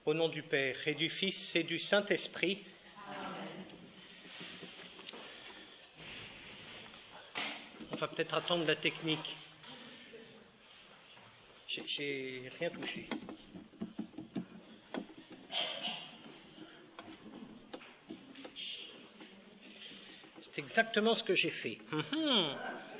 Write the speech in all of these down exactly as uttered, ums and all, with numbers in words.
Au nom du Père et du Fils et du Saint-Esprit. Amen. On va peut-être attendre la technique. J'ai, j'ai rien touché. C'est exactement ce que j'ai fait. Mmh.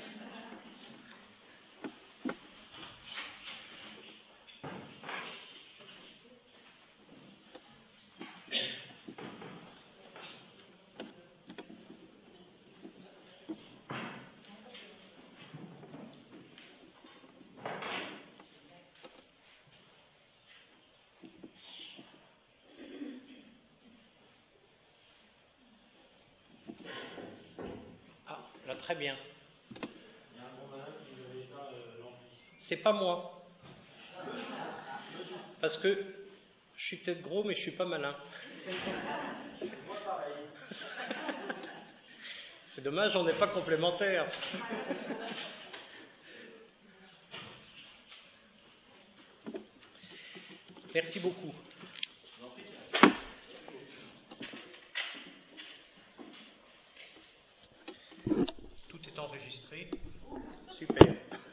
Là, très bien. C'est pas moi. Parce que je suis peut-être gros, mais je suis pas malin. C'est dommage, on n'est pas complémentaires. Merci beaucoup. Tout est enregistré. Super.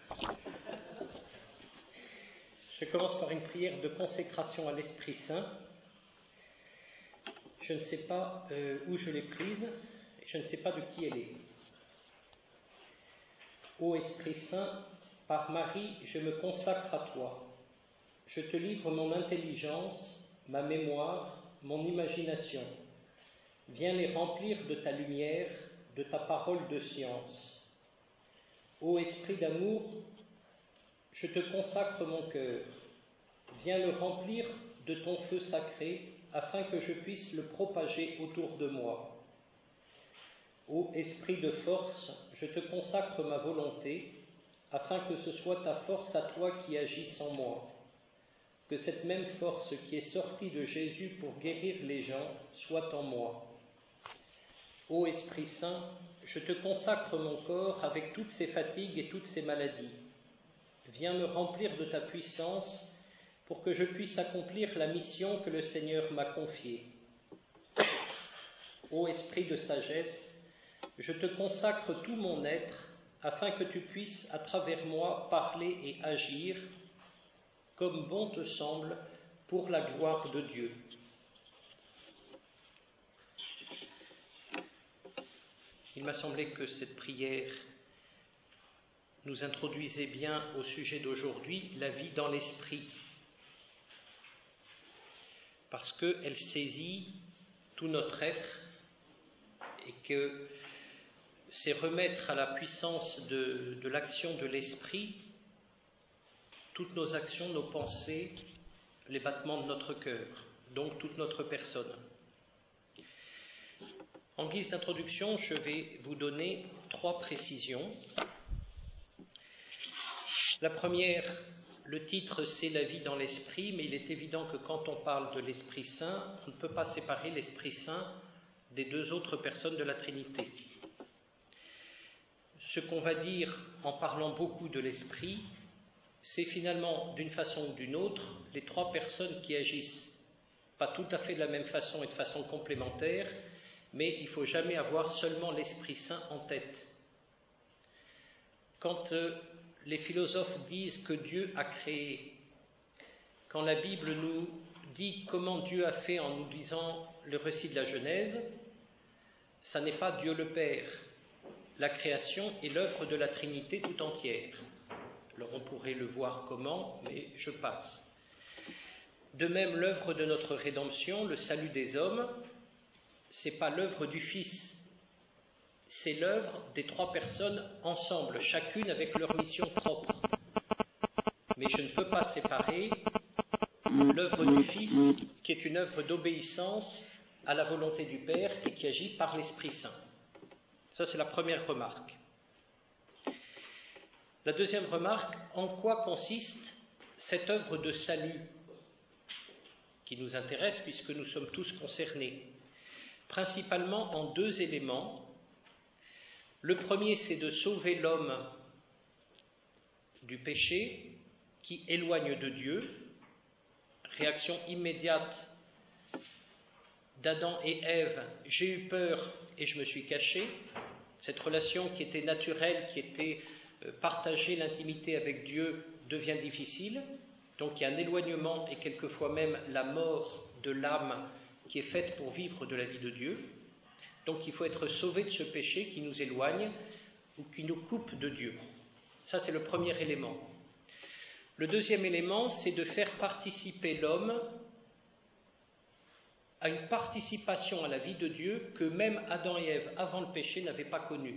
Je commence par une prière de consécration à l'Esprit Saint. Je ne sais pas euh, où je l'ai prise, et je ne sais pas de qui elle est. Ô Esprit Saint, par Marie, je me consacre à toi. Je te livre mon intelligence, ma mémoire, mon imagination. Viens les remplir de ta lumière, de ta parole de science. Ô Esprit d'amour, je te consacre mon cœur. Viens le remplir de ton feu sacré, afin que je puisse le propager autour de moi. Ô Esprit de force, je te consacre ma volonté, afin que ce soit ta force à toi qui agisse en moi. Que cette même force qui est sortie de Jésus pour guérir les gens soit en moi. Ô Esprit Saint, je te consacre mon corps avec toutes ses fatigues et toutes ses maladies. Viens me remplir de ta puissance pour que je puisse accomplir la mission que le Seigneur m'a confiée. Ô Esprit de sagesse, je te consacre tout mon être afin que tu puisses à travers moi parler et agir comme bon te semble pour la gloire de Dieu. Il m'a semblé que cette prière nous introduisait bien au sujet d'aujourd'hui, la vie dans l'esprit, parce qu'elle saisit tout notre être et que c'est remettre à la puissance de, de l'action de l'esprit toutes nos actions, nos pensées, les battements de notre cœur, donc toute notre personne. En guise d'introduction, je vais vous donner trois précisions. La première, le titre, c'est la vie dans l'esprit, mais il est évident que quand on parle de l'Esprit Saint, on ne peut pas séparer l'Esprit Saint des deux autres personnes de la Trinité. Ce qu'on va dire en parlant beaucoup de l'Esprit, c'est finalement, d'une façon ou d'une autre, les trois personnes qui agissent pas tout à fait de la même façon et de façon complémentaire, mais il ne faut jamais avoir seulement l'Esprit Saint en tête. Quand euh, les philosophes disent que Dieu a créé, quand la Bible nous dit comment Dieu a fait en nous disant le récit de la Genèse, ça n'est pas Dieu le Père. La création est l'œuvre de la Trinité tout entière. Alors on pourrait le voir comment, mais je passe. De même, l'œuvre de notre rédemption, le salut des hommes, ce n'est pas l'œuvre du Fils, c'est l'œuvre des trois personnes ensemble, chacune avec leur mission propre. Mais je ne peux pas séparer l'œuvre du Fils, qui est une œuvre d'obéissance à la volonté du Père et qui agit par l'Esprit Saint. Ça, c'est la première remarque. La deuxième remarque, en quoi consiste cette œuvre de salut qui nous intéresse puisque nous sommes tous concernés? Principalement en deux éléments. Le premier, c'est de sauver l'homme du péché qui éloigne de Dieu, réaction immédiate d'Adam et Ève, j'ai eu peur et je me suis caché. Cette relation qui était naturelle, qui était partagée, l'intimité avec Dieu devient difficile. Donc il y a un éloignement et quelquefois même la mort de l'âme qui est faite pour vivre de la vie de Dieu. Donc il faut être sauvé de ce péché qui nous éloigne ou qui nous coupe de Dieu. Ça, c'est le premier élément. Le deuxième élément, c'est de faire participer l'homme à une participation à la vie de Dieu que même Adam et Ève, avant le péché, n'avaient pas connue.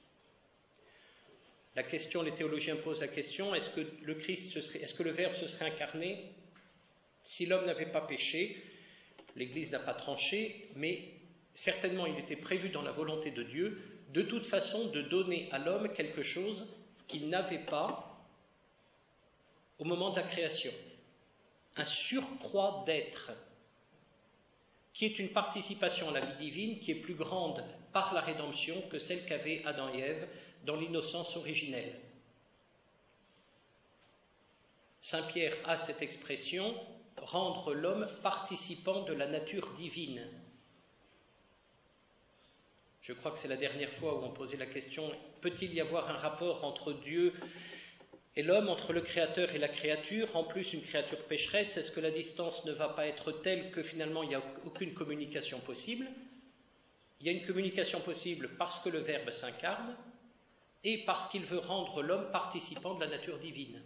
La question, les théologiens posent la question, est-ce que le Christ, se serait, est-ce que le Verbe se serait incarné si l'homme n'avait pas péché? L'Église n'a pas tranché, mais certainement il était prévu dans la volonté de Dieu, de toute façon, de donner à l'homme quelque chose qu'il n'avait pas au moment de la création. Un surcroît d'être, qui est une participation à la vie divine qui est plus grande par la rédemption que celle qu'avaient Adam et Ève dans l'innocence originelle. Saint Pierre a cette expression, rendre l'homme participant de la nature divine. Je crois que c'est la dernière fois où on posait la question, peut-il y avoir un rapport entre Dieu et l'homme, entre le Créateur et la créature, en plus une créature pécheresse, est-ce que la distance ne va pas être telle que finalement il n'y a aucune communication possible? Il y a une communication possible parce que le Verbe s'incarne et parce qu'il veut rendre l'homme participant de la nature divine.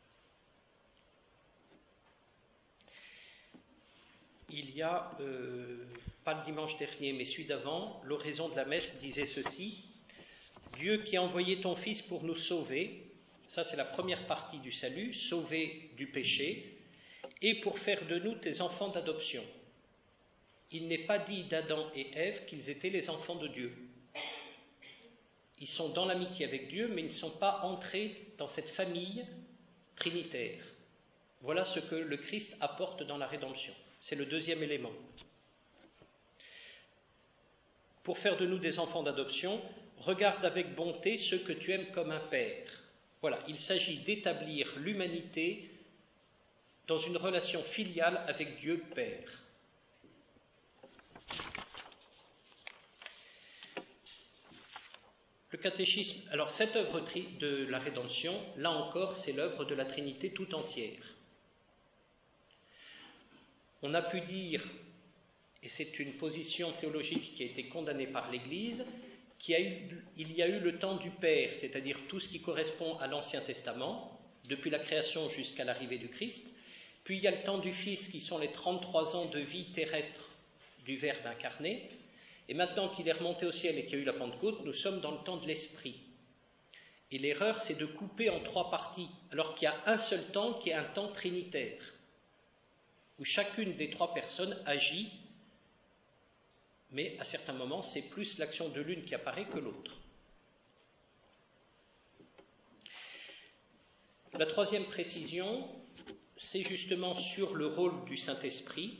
Il y a, euh, pas le dimanche dernier, mais celui d'avant, l'oraison de la messe disait ceci: Dieu qui a envoyé ton Fils pour nous sauver, ça c'est la première partie du salut, sauver du péché, et pour faire de nous tes enfants d'adoption. Il n'est pas dit d'Adam et Ève qu'ils étaient les enfants de Dieu. Ils sont dans l'amitié avec Dieu, mais ils ne sont pas entrés dans cette famille trinitaire. Voilà ce que le Christ apporte dans la rédemption. C'est le deuxième élément. Pour faire de nous des enfants d'adoption, regarde avec bonté ceux que tu aimes comme un père. Voilà, il s'agit d'établir l'humanité dans une relation filiale avec Dieu Père. Le catéchisme, alors cette œuvre de la rédemption, là encore, c'est l'œuvre de la Trinité tout entière. On a pu dire, et c'est une position théologique qui a été condamnée par l'Église, qu'il y a eu, il y a eu le temps du Père, c'est-à-dire tout ce qui correspond à l'Ancien Testament, depuis la création jusqu'à l'arrivée du Christ, puis il y a le temps du Fils qui sont les trente-trois ans de vie terrestre du Verbe incarné, et maintenant qu'il est remonté au ciel et qu'il y a eu la Pentecôte, nous sommes dans le temps de l'Esprit. Et l'erreur, c'est de couper en trois parties, alors qu'il y a un seul temps qui est un temps trinitaire, où chacune des trois personnes agit, mais à certains moments, c'est plus l'action de l'une qui apparaît que l'autre. La troisième précision, c'est justement sur le rôle du Saint-Esprit.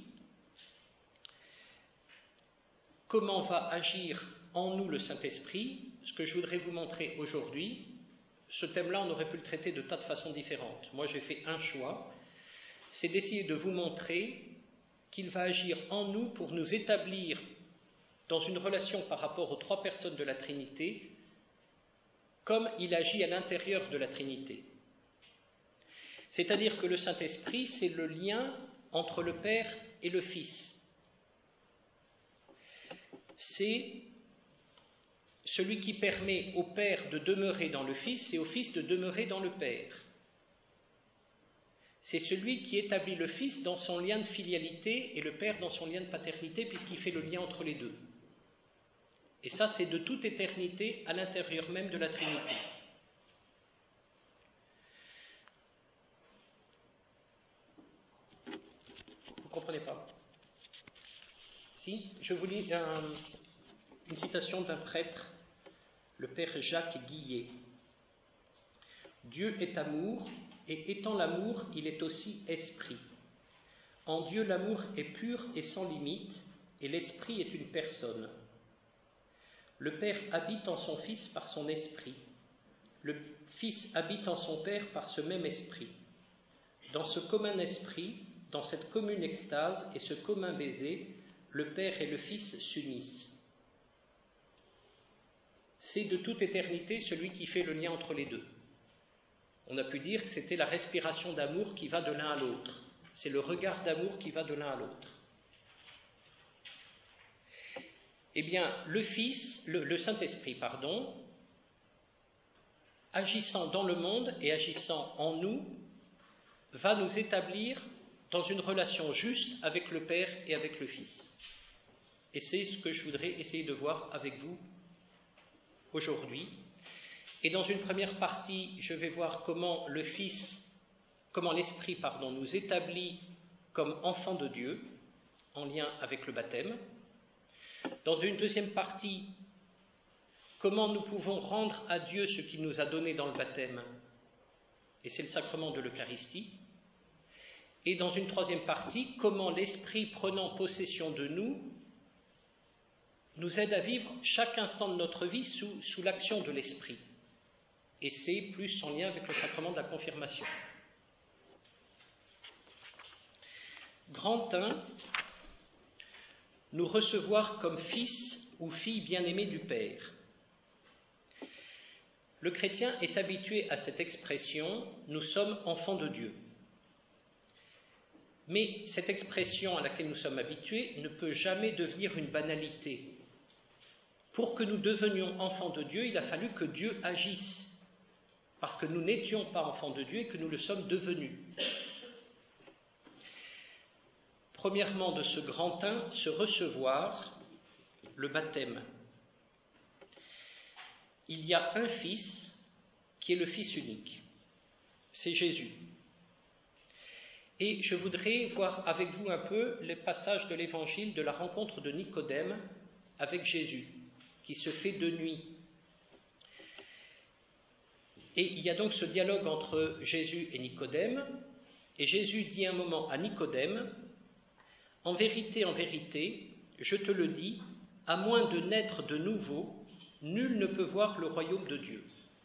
Comment va agir en nous le Saint-Esprit? Ce que je voudrais vous montrer aujourd'hui, ce thème-là, on aurait pu le traiter de tas de façons différentes. Moi, j'ai fait un choix, c'est d'essayer de vous montrer qu'il va agir en nous pour nous établir dans une relation par rapport aux trois personnes de la Trinité, comme il agit à l'intérieur de la Trinité. C'est-à-dire que le Saint-Esprit, c'est le lien entre le Père et le Fils. C'est celui qui permet au Père de demeurer dans le Fils et au Fils de demeurer dans le Père. C'est celui qui établit le Fils dans son lien de filialité et le Père dans son lien de paternité, puisqu'il fait le lien entre les deux. Et ça, c'est de toute éternité à l'intérieur même de la Trinité. Vous ne comprenez pas? Si, je vous lis un, une citation d'un prêtre, le père Jacques Guillet. Dieu est amour, et étant l'amour, il est aussi esprit. En Dieu, l'amour est pur et sans limite, et l'esprit est une personne. Le Père habite en son Fils par son esprit. Le Fils habite en son Père par ce même esprit. Dans ce commun esprit, dans cette commune extase et ce commun baiser, le Père et le Fils s'unissent. C'est de toute éternité celui qui fait le lien entre les deux. On a pu dire que c'était la respiration d'amour qui va de l'un à l'autre. C'est le regard d'amour qui va de l'un à l'autre. Eh bien, le Fils, le, le Saint-Esprit, pardon, agissant dans le monde et agissant en nous, va nous établir dans une relation juste avec le Père et avec le Fils. Et c'est ce que je voudrais essayer de voir avec vous aujourd'hui. Et dans une première partie, je vais voir comment le Fils, comment l'Esprit, pardon, nous établit comme enfants de Dieu, en lien avec le baptême. Dans une deuxième partie, comment nous pouvons rendre à Dieu ce qu'il nous a donné dans le baptême, et c'est le sacrement de l'Eucharistie. Et dans une troisième partie, comment l'Esprit prenant possession de nous, nous aide à vivre chaque instant de notre vie sous, sous l'action de l'Esprit. Et c'est plus en lien avec le sacrement de la confirmation. Grand un, nous recevoir comme fils ou fille bien-aimés du Père. Le chrétien est habitué à cette expression « nous sommes enfants de Dieu ». Mais cette expression à laquelle nous sommes habitués ne peut jamais devenir une banalité. Pour que nous devenions enfants de Dieu, il a fallu que Dieu agisse, parce que nous n'étions pas enfants de Dieu et que nous le sommes devenus. Premièrement, de ce grand un, se recevoir, le baptême. Il y a un Fils qui est le Fils unique, c'est Jésus. Et je voudrais voir avec vous un peu les passages de l'Évangile de la rencontre de Nicodème avec Jésus, qui se fait de nuit. Et il y a donc ce dialogue entre Jésus et Nicodème, et Jésus dit un moment à Nicodème, « En vérité, en vérité, je te le dis, à moins de naître de nouveau, nul ne peut voir le royaume de Dieu. »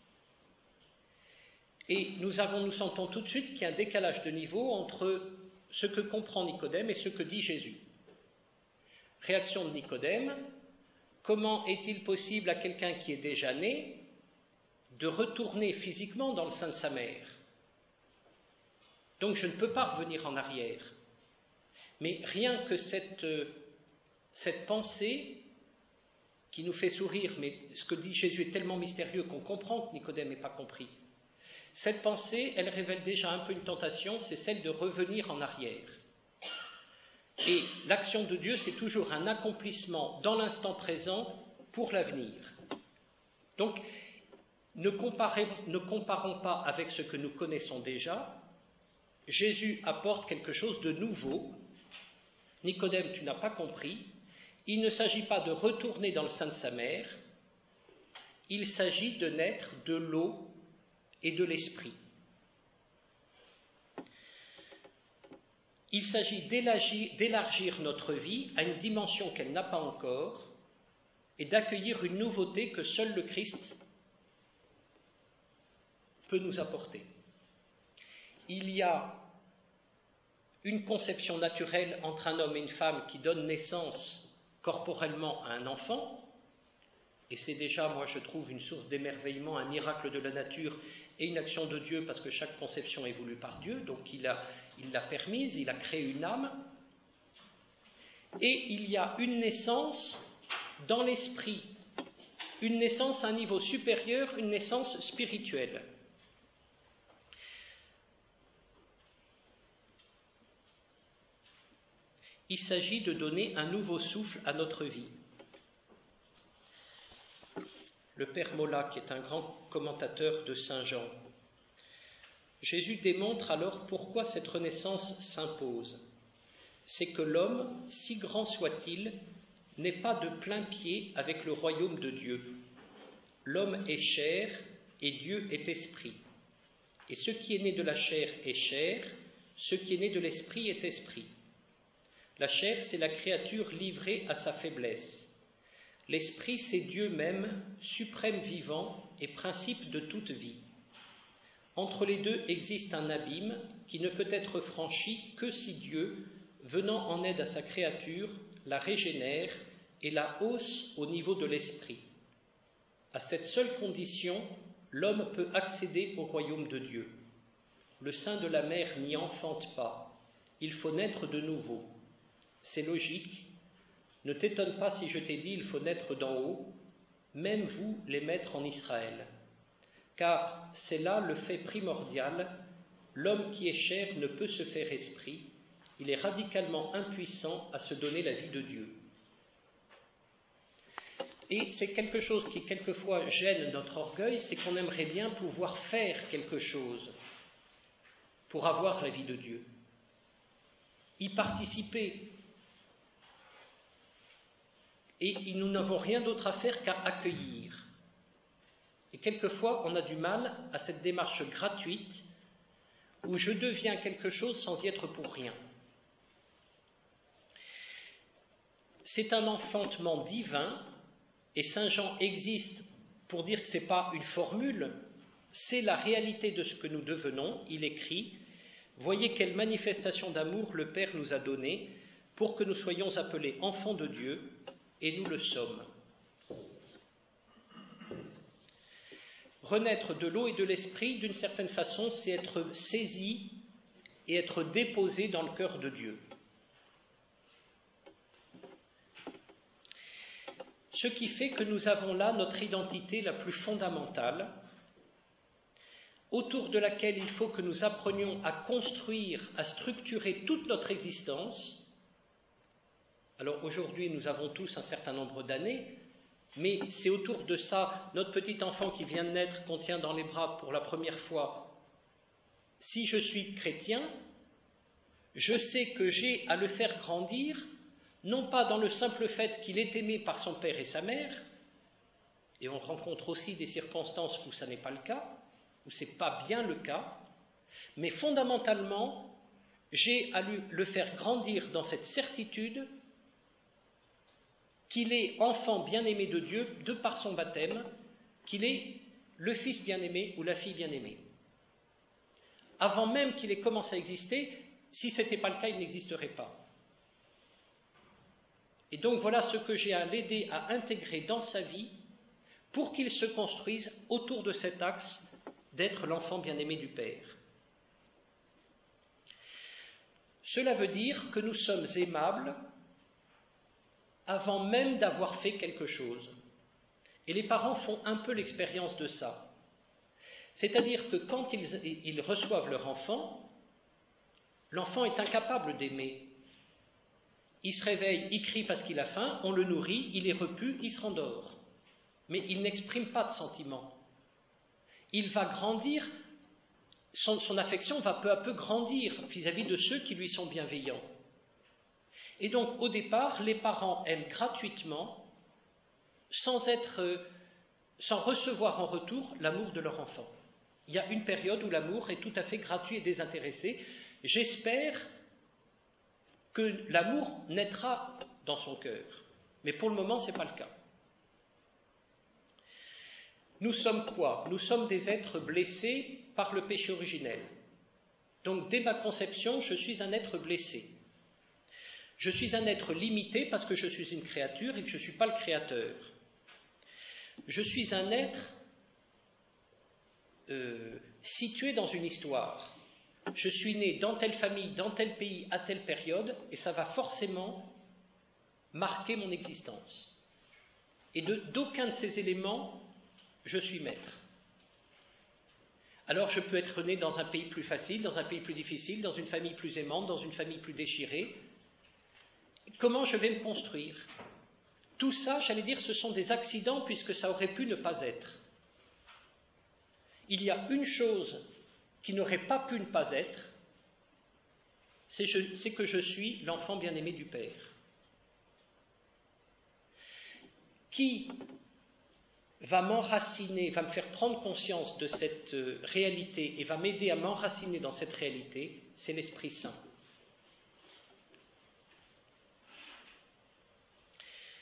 Et nous avons, nous sentons tout de suite qu'il y a un décalage de niveau entre ce que comprend Nicodème et ce que dit Jésus. Réaction de Nicodème, comment est-il possible à quelqu'un qui est déjà né de retourner physiquement dans le sein de sa mère? Donc je ne peux pas revenir en arrière. Mais rien que cette, cette pensée qui nous fait sourire, mais ce que dit Jésus est tellement mystérieux qu'on comprend que Nicodème n'ait pas compris. Cette pensée, elle révèle déjà un peu une tentation, c'est celle de revenir en arrière. Et l'action de Dieu, c'est toujours un accomplissement dans l'instant présent pour l'avenir. Donc, ne comparez, ne comparons pas avec ce que nous connaissons déjà. Jésus apporte quelque chose de nouveau. Nicodème, tu n'as pas compris. Il ne s'agit pas de retourner dans le sein de sa mère. Il s'agit de naître de l'eau et de l'esprit. Il s'agit d'élargir, d'élargir notre vie à une dimension qu'elle n'a pas encore et d'accueillir une nouveauté que seul le Christ peut nous apporter. Il y a une conception naturelle entre un homme et une femme qui donne naissance corporellement à un enfant, et c'est déjà, moi je trouve, une source d'émerveillement, un miracle de la nature et une action de Dieu, parce que chaque conception est voulue par Dieu, donc il a, il l'a permise, il a créé une âme, et il y a une naissance dans l'esprit, une naissance à un niveau supérieur, une naissance spirituelle. Il s'agit de donner un nouveau souffle à notre vie. Le Père Mola, qui est un grand commentateur de Saint Jean, Jésus démontre alors pourquoi cette renaissance s'impose. C'est que l'homme, si grand soit-il, n'est pas de plein pied avec le royaume de Dieu. L'homme est chair et Dieu est esprit. Et ce qui est né de la chair est chair, ce qui est né de l'esprit est esprit. La chair, c'est la créature livrée à sa faiblesse. L'esprit, c'est Dieu même, suprême vivant et principe de toute vie. Entre les deux existe un abîme qui ne peut être franchi que si Dieu, venant en aide à sa créature, la régénère et la hausse au niveau de l'esprit. À cette seule condition, l'homme peut accéder au royaume de Dieu. Le sein de la mère n'y enfante pas. Il faut naître de nouveau. C'est logique. Ne t'étonne pas si je t'ai dit il faut naître d'en haut, même vous, les maîtres en Israël. Car c'est là le fait primordial. L'homme qui est chair ne peut se faire esprit. Il est radicalement impuissant à se donner la vie de Dieu. Et c'est quelque chose qui quelquefois gêne notre orgueil, c'est qu'on aimerait bien pouvoir faire quelque chose pour avoir la vie de Dieu, y participer. Et nous n'avons rien d'autre à faire qu'à accueillir. Et quelquefois, on a du mal à cette démarche gratuite où je deviens quelque chose sans y être pour rien. C'est un enfantement divin, et saint Jean existe pour dire que ce n'est pas une formule, c'est la réalité de ce que nous devenons. Il écrit « Voyez quelle manifestation d'amour le Père nous a donnée pour que nous soyons appelés enfants de Dieu, et nous le sommes. » Renaître de l'eau et de l'esprit, d'une certaine façon, c'est être saisi et être déposé dans le cœur de Dieu. Ce qui fait que nous avons là notre identité la plus fondamentale, autour de laquelle il faut que nous apprenions à construire, à structurer toute notre existence. Alors aujourd'hui, nous avons tous un certain nombre d'années, mais c'est autour de ça, notre petit enfant qui vient de naître, qu'on tient dans les bras pour la première fois. Si je suis chrétien, je sais que j'ai à le faire grandir, non pas dans le simple fait qu'il est aimé par son père et sa mère, et on rencontre aussi des circonstances où ça n'est pas le cas, où ce n'est pas bien le cas, mais fondamentalement, j'ai à le faire grandir dans cette certitude qu'il est enfant bien-aimé de Dieu de par son baptême, qu'il est le fils bien-aimé ou la fille bien-aimée. Avant même qu'il ait commencé à exister, si ce n'était pas le cas, il n'existerait pas. Et donc voilà ce que j'ai à l'aider à intégrer dans sa vie pour qu'il se construise autour de cet axe d'être l'enfant bien-aimé du Père. Cela veut dire que nous sommes aimables avant même d'avoir fait quelque chose. Et les parents font un peu l'expérience de ça. C'est-à-dire que quand ils, ils reçoivent leur enfant, l'enfant est incapable d'aimer. Il se réveille, il crie parce qu'il a faim, on le nourrit, il est repu, il se rendort. Mais il n'exprime pas de sentiment. Il va grandir, son, son affection va peu à peu grandir vis-à-vis de ceux qui lui sont bienveillants. Et donc, au départ, les parents aiment gratuitement, sans être, sans recevoir en retour l'amour de leur enfant. Il y a une période où l'amour est tout à fait gratuit et désintéressé. J'espère que l'amour naîtra dans son cœur. Mais pour le moment, ce n'est pas le cas. Nous sommes quoi? Nous sommes des êtres blessés par le péché originel. Donc, dès ma conception, je suis un être blessé. Je suis un être limité parce que je suis une créature et que je ne suis pas le créateur. Je suis un être euh, situé dans une histoire. Je suis né dans telle famille, dans tel pays, à telle période, et ça va forcément marquer mon existence. Et de, d'aucun de ces éléments, je suis maître. Alors je peux être né dans un pays plus facile, dans un pays plus difficile, dans une famille plus aimante, dans une famille plus déchirée. Comment je vais me construire? Tout ça, j'allais dire, ce sont des accidents puisque ça aurait pu ne pas être. Il y a une chose qui n'aurait pas pu ne pas être, c'est, je, c'est que je suis l'enfant bien-aimé du Père. Qui va m'enraciner, va me faire prendre conscience de cette réalité et va m'aider à m'enraciner dans cette réalité, c'est l'Esprit Saint.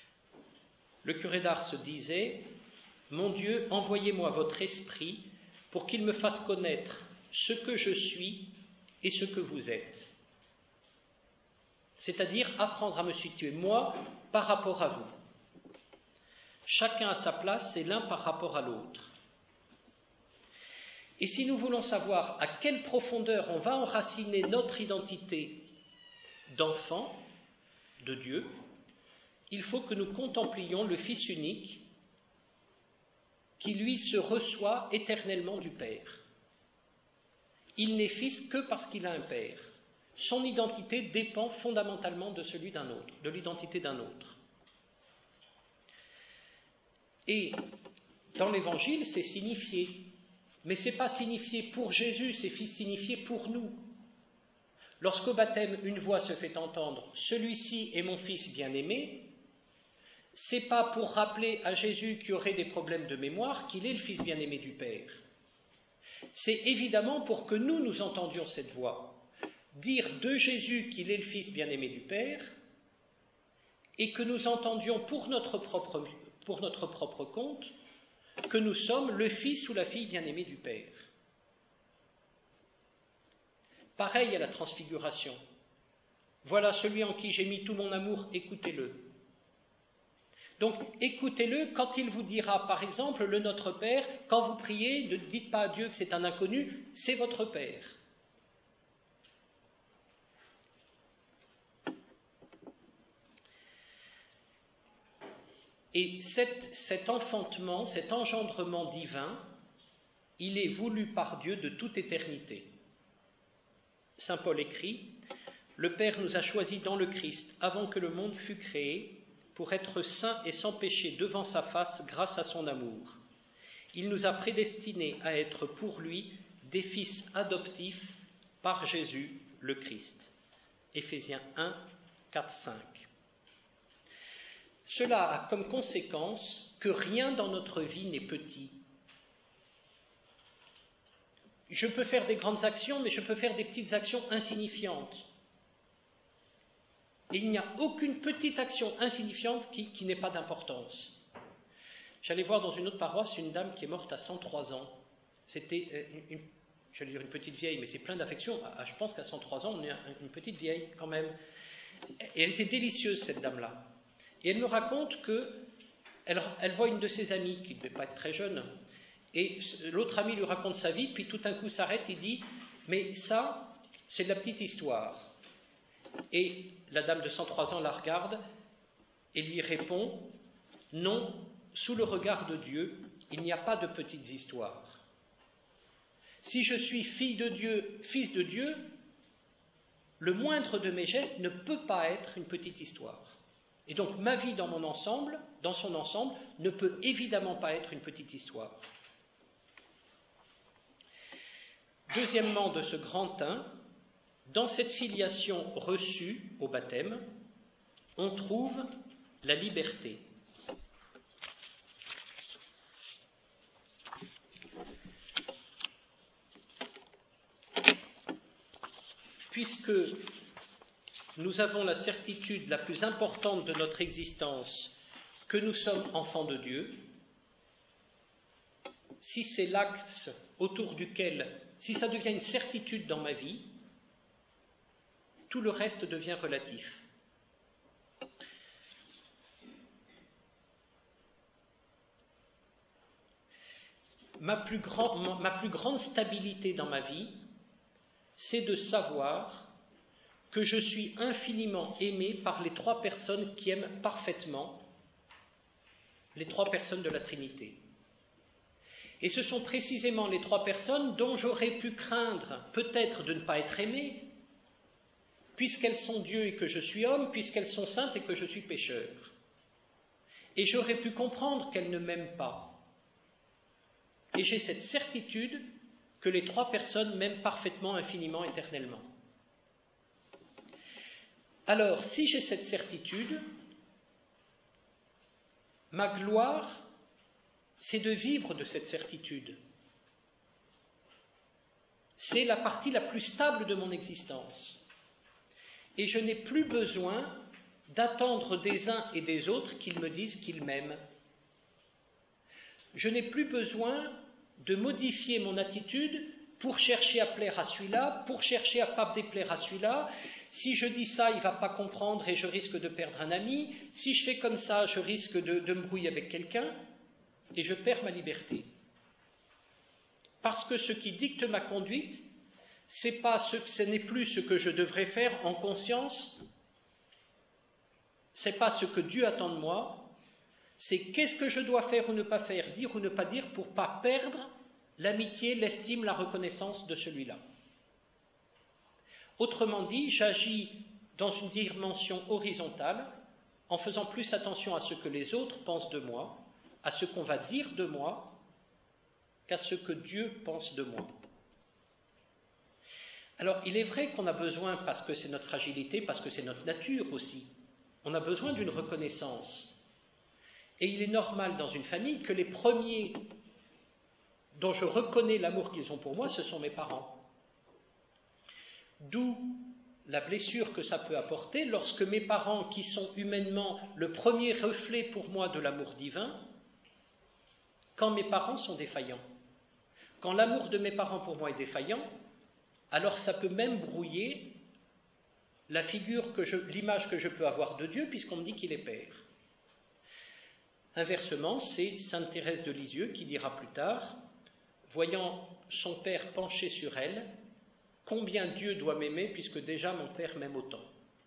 Le curé d'Ars disait « Mon Dieu, envoyez-moi votre esprit pour qu'il me fasse connaître ce que je suis et ce que vous êtes. C'est-à-dire apprendre à me situer, moi, par rapport à vous. Chacun à sa place, c'est l'un par rapport à l'autre. Et si nous voulons savoir à quelle profondeur on va enraciner notre identité d'enfant de Dieu, il faut que nous contemplions le Fils unique qui, lui, se reçoit éternellement du Père. Il n'est fils que parce qu'il a un Père. Son identité dépend fondamentalement de celui d'un autre, de l'identité d'un autre. Et dans l'Évangile, c'est signifié. Mais ce n'est pas signifié pour Jésus, c'est signifié pour nous. Lorsqu'au baptême, une voix se fait entendre, « Celui-ci est mon Fils bien-aimé », ce n'est pas pour rappeler à Jésus qui aurait des problèmes de mémoire qu'il est le Fils bien-aimé du Père. C'est évidemment pour que nous, nous entendions cette voix, dire de Jésus qu'il est le Fils bien-aimé du Père, et que nous entendions pour notre propre, pour notre propre compte que nous sommes le Fils ou la fille bien-aimée du Père. Pareil à la transfiguration. Voilà celui en qui j'ai mis tout mon amour, écoutez-le. Donc, écoutez-le quand il vous dira, par exemple, le Notre Père, quand vous priez, ne dites pas à Dieu que c'est un inconnu, c'est votre Père. Et cet, cet enfantement, cet engendrement divin, il est voulu par Dieu de toute éternité. Saint Paul écrit, « Le Père nous a choisis dans le Christ, avant que le monde fût créé, pour être saints et sans péché devant sa face grâce à son amour. Il nous a prédestinés à être pour lui des fils adoptifs par Jésus le Christ. » Éphésiens un, quatre, cinq. Cela a comme conséquence que rien dans notre vie n'est petit. Je peux faire des grandes actions, mais je peux faire des petites actions insignifiantes. Et il n'y a aucune petite action insignifiante qui, qui n'ait pas d'importance. J'allais voir dans une autre paroisse une dame qui est morte à cent trois ans. C'était une, une, j'allais dire une petite vieille, mais c'est plein d'affection. Ah, je pense qu'à cent trois ans, on est une petite vieille quand même. Et elle était délicieuse, cette dame-là. Et elle me raconte qu'elle elle voit une de ses amies, qui ne devait pas être très jeune, et l'autre amie lui raconte sa vie, puis tout d'un coup s'arrête et dit « Mais ça, c'est de la petite histoire. » Et la dame de cent trois ans la regarde et lui répond « Non, sous le regard de Dieu, il n'y a pas de petites histoires. Si je suis fille de Dieu, fils de Dieu, le moindre de mes gestes ne peut pas être une petite histoire. Et donc ma vie dans mon ensemble, dans son ensemble, ne peut évidemment pas être une petite histoire. » Deuxièmement, de ce grand un, dans cette filiation reçue au baptême, on trouve la liberté. Puisque nous avons la certitude la plus importante de notre existence que nous sommes enfants de Dieu, si c'est l'axe autour duquel, si ça devient une certitude dans ma vie, tout le reste devient relatif. Ma plus, grand, ma plus grande stabilité dans ma vie, c'est de savoir que je suis infiniment aimé par les trois personnes qui aiment parfaitement, les trois personnes de la Trinité. Et ce sont précisément les trois personnes dont j'aurais pu craindre peut-être de ne pas être aimé, puisqu'elles sont Dieu et que je suis homme, puisqu'elles sont saintes et que je suis pécheur. Et j'aurais pu comprendre qu'elles ne m'aiment pas. Et j'ai cette certitude que les trois personnes m'aiment parfaitement, infiniment, éternellement. Alors, si j'ai cette certitude, ma gloire, c'est de vivre de cette certitude. C'est la partie la plus stable de mon existence. Et je n'ai plus besoin d'attendre des uns et des autres qu'ils me disent qu'ils m'aiment. Je n'ai plus besoin de modifier mon attitude pour chercher à plaire à celui-là, pour chercher à ne pas déplaire à celui-là. Si je dis ça, il ne va pas comprendre et je risque de perdre un ami. Si je fais comme ça, je risque de, de me brouiller avec quelqu'un et je perds ma liberté. Parce que ce qui dicte ma conduite, c'est pas ce, ce n'est plus ce que je devrais faire en conscience, ce n'est pas ce que Dieu attend de moi, c'est qu'est-ce que je dois faire ou ne pas faire, dire ou ne pas dire pour ne pas perdre l'amitié, l'estime, la reconnaissance de celui-là. Autrement dit, j'agis dans une dimension horizontale en faisant plus attention à ce que les autres pensent de moi, à ce qu'on va dire de moi, qu'à ce que Dieu pense de moi. Alors, il est vrai qu'on a besoin, parce que c'est notre fragilité, parce que c'est notre nature aussi, on a besoin d'une reconnaissance. Et il est normal dans une famille que les premiers dont je reconnais l'amour qu'ils ont pour moi, ce sont mes parents. D'où la blessure que ça peut apporter lorsque mes parents, qui sont humainement le premier reflet pour moi de l'amour divin, quand mes parents sont défaillants. Quand l'amour de mes parents pour moi est défaillant, alors ça peut même brouiller la figure que je, l'image que je peux avoir de Dieu, puisqu'on me dit qu'il est Père. Inversement, c'est sainte Thérèse de Lisieux qui dira plus tard, voyant son Père penché sur elle, combien Dieu doit m'aimer, puisque déjà mon Père m'aime autant.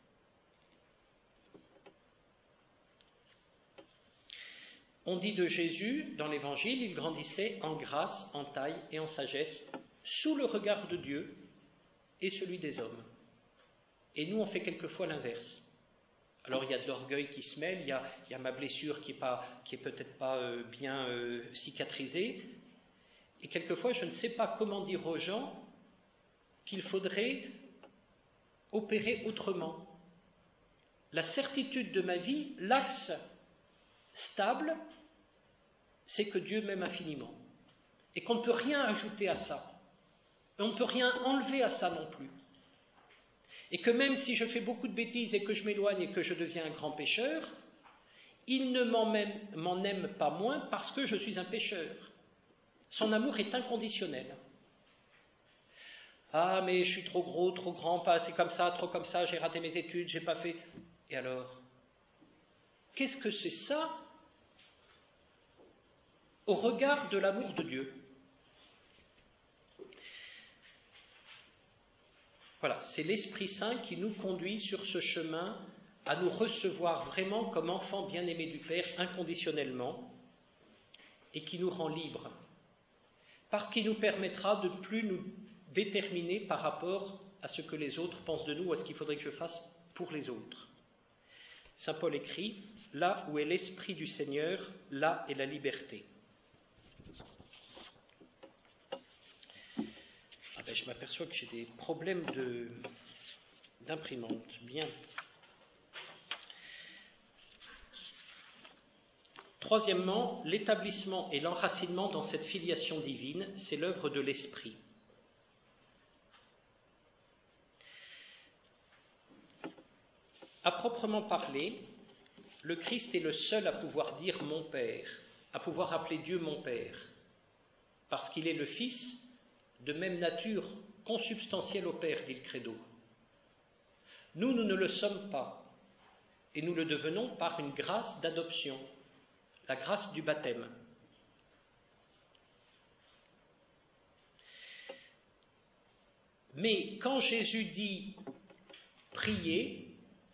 On dit de Jésus, dans l'Évangile, il grandissait en grâce, en taille et en sagesse, sous le regard de Dieu et celui des hommes. Et nous, on fait quelquefois l'inverse. Alors, il y a de l'orgueil qui se mêle, il y a, il y a ma blessure qui est, pas, qui est peut-être pas euh, bien euh, cicatrisée, et quelquefois, je ne sais pas comment dire aux gens qu'il faudrait opérer autrement. La certitude de ma vie, l'axe stable, c'est que Dieu m'aime infiniment. Et qu'on ne peut rien ajouter à ça. Et on ne peut rien enlever à ça non plus. Et que même si je fais beaucoup de bêtises et que je m'éloigne et que je deviens un grand pécheur, il ne m'en aime, m'en aime pas moins parce que je suis un pécheur. Son amour est inconditionnel. Ah, mais je suis trop gros, trop grand, pas assez comme ça, trop comme ça, j'ai raté mes études, j'ai pas fait... Et alors? Qu'est-ce que c'est ça au regard de l'amour de Dieu? Voilà, c'est l'Esprit Saint qui nous conduit sur ce chemin à nous recevoir vraiment comme enfants bien-aimés du Père inconditionnellement et qui nous rend libres. Parce qu'il nous permettra de ne plus nous déterminer par rapport à ce que les autres pensent de nous ou à ce qu'il faudrait que je fasse pour les autres. Saint Paul écrit, « Là où est l'Esprit du Seigneur, là est la liberté. » Ah ben, je m'aperçois que j'ai des problèmes de, d'imprimante. Bien. Troisièmement, l'établissement et l'enracinement dans cette filiation divine, c'est l'œuvre de l'Esprit. À proprement parler, le Christ est le seul à pouvoir dire « mon Père », à pouvoir appeler Dieu « mon Père », parce qu'il est le Fils de même nature consubstantielle au Père, dit le Credo. Nous, nous ne le sommes pas, et nous le devenons par une grâce d'adoption, la grâce du baptême. Mais quand Jésus dit « priez »,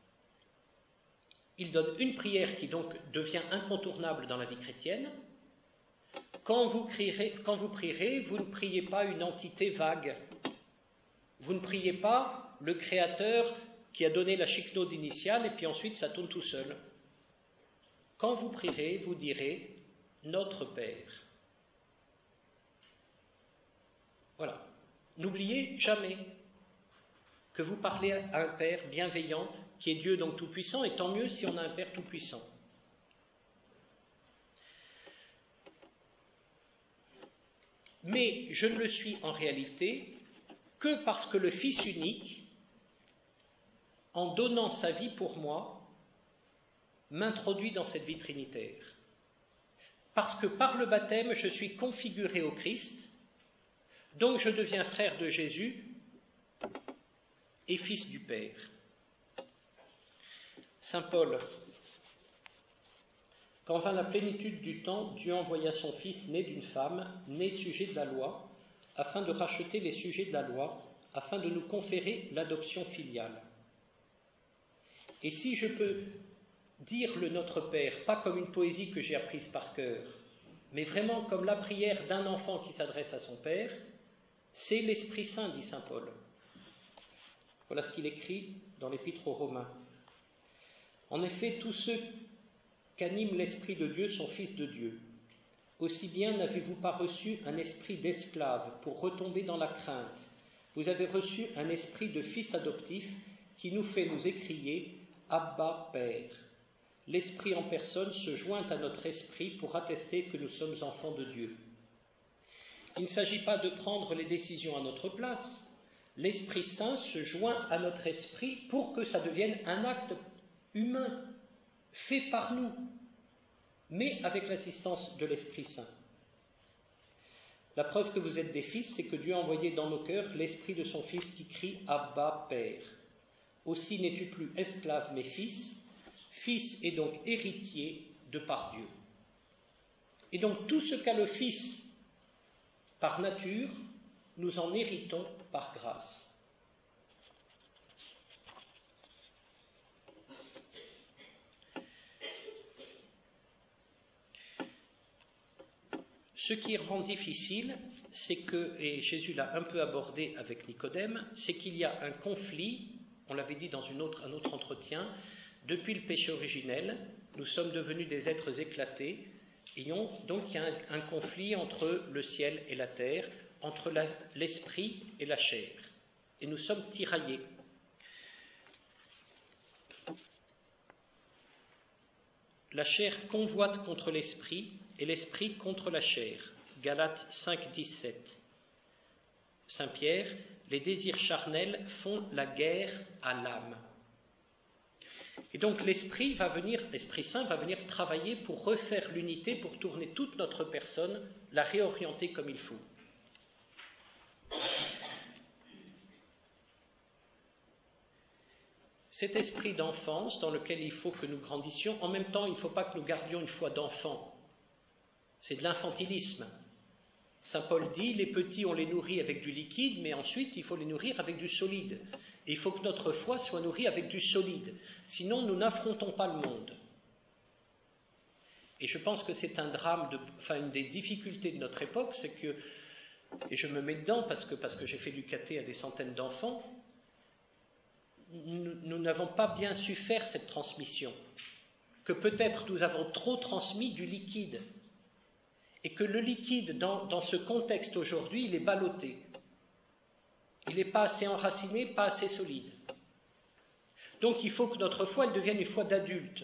il donne une prière qui donc devient incontournable dans la vie chrétienne. Quand vous prierez, quand vous prierez, vous ne priez pas une entité vague. Vous ne priez pas le Créateur qui a donné la chiquenaude initiale et puis ensuite ça tourne tout seul. Quand vous prierez, vous direz « Notre Père ». Voilà. N'oubliez jamais que vous parlez à un Père bienveillant qui est Dieu donc tout-puissant, et tant mieux si on a un Père tout-puissant. Mais je ne le suis en réalité que parce que le Fils unique, en donnant sa vie pour moi, m'introduit dans cette vie trinitaire. parce que par le baptême, je suis configuré au Christ, donc je deviens frère de Jésus et fils du Père. Saint Paul, quand vint la plénitude du temps, Dieu envoya son Fils né d'une femme, né sujet de la loi, afin de racheter les sujets de la loi, afin de nous conférer l'adoption filiale. Et si je peux dire le Notre Père, pas comme une poésie que j'ai apprise par cœur, mais vraiment comme la prière d'un enfant qui s'adresse à son Père, c'est l'Esprit Saint, dit saint Paul. Voilà ce qu'il écrit dans l'Épître aux Romains. En effet, tous ceux qu'anime l'Esprit de Dieu sont fils de Dieu. Aussi bien n'avez-vous pas reçu un esprit d'esclave pour retomber dans la crainte. Vous avez reçu un esprit de fils adoptif qui nous fait nous écrier « Abba, Père ». L'Esprit en personne se joint à notre esprit pour attester que nous sommes enfants de Dieu. Il ne s'agit pas de prendre les décisions à notre place. L'Esprit Saint se joint à notre esprit pour que ça devienne un acte humain, fait par nous, mais avec l'assistance de l'Esprit Saint. La preuve que vous êtes des fils, c'est que Dieu a envoyé dans nos cœurs l'Esprit de son Fils qui crie « Abba, Père ». Aussi n'es-tu plus esclave, mais fils. Fils est donc héritier de par Dieu. Et donc tout ce qu'a le Fils par nature, nous en héritons par grâce. Ce qui rend difficile, c'est que, et Jésus l'a un peu abordé avec Nicodème, c'est qu'il y a un conflit, on l'avait dit dans une autre, un autre entretien, depuis le péché originel, nous sommes devenus des êtres éclatés, et on, donc il y a un, un conflit entre le ciel et la terre, entre la, l'esprit et la chair, et nous sommes tiraillés. La chair convoite contre l'esprit, et l'esprit contre la chair. Galates cinq, dix-sept. Saint Pierre, les désirs charnels font la guerre à l'âme. Et donc l'Esprit va venir, l'Esprit Saint va venir travailler pour refaire l'unité, pour tourner toute notre personne, la réorienter comme il faut. Cet esprit d'enfance dans lequel il faut que nous grandissions, en même temps il ne faut pas que nous gardions une foi d'enfant. C'est de l'infantilisme. Saint Paul dit, les petits on les nourrit avec du liquide, mais ensuite il faut les nourrir avec du solide. Et il faut que notre foi soit nourrie avec du solide, sinon nous n'affrontons pas le monde. Et je pense que c'est un drame, de, enfin une des difficultés de notre époque, c'est que, et je me mets dedans parce que, parce que j'ai fait du caté à des centaines d'enfants, nous, nous n'avons pas bien su faire cette transmission, que peut-être nous avons trop transmis du liquide, et que le liquide dans, dans ce contexte aujourd'hui, il est ballotté. Il n'est pas assez enraciné, pas assez solide. Donc il faut que notre foi elle devienne une foi d'adulte.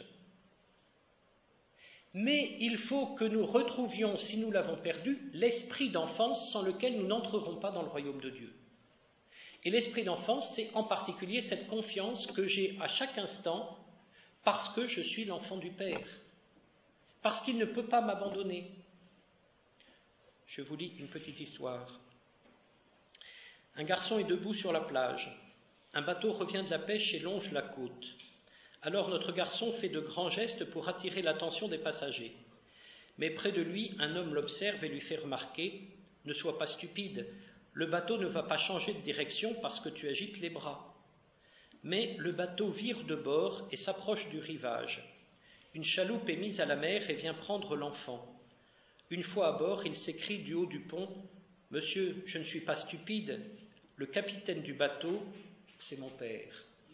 Mais il faut que nous retrouvions, si nous l'avons perdu, l'esprit d'enfance sans lequel nous n'entrerons pas dans le royaume de Dieu. Et l'esprit d'enfance, c'est en particulier cette confiance que j'ai à chaque instant parce que je suis l'enfant du Père, parce qu'il ne peut pas m'abandonner. Je vous lis une petite histoire. Un garçon est debout sur la plage. Un bateau revient de la pêche et longe la côte. Alors notre garçon fait de grands gestes pour attirer l'attention des passagers. Mais près de lui, un homme l'observe et lui fait remarquer « Ne sois pas stupide, le bateau ne va pas changer de direction parce que tu agites les bras. » Mais le bateau vire de bord et s'approche du rivage. Une chaloupe est mise à la mer et vient prendre l'enfant. Une fois à bord, il s'écrie du haut du pont « Monsieur, je ne suis pas stupide, le capitaine du bateau, c'est mon père. »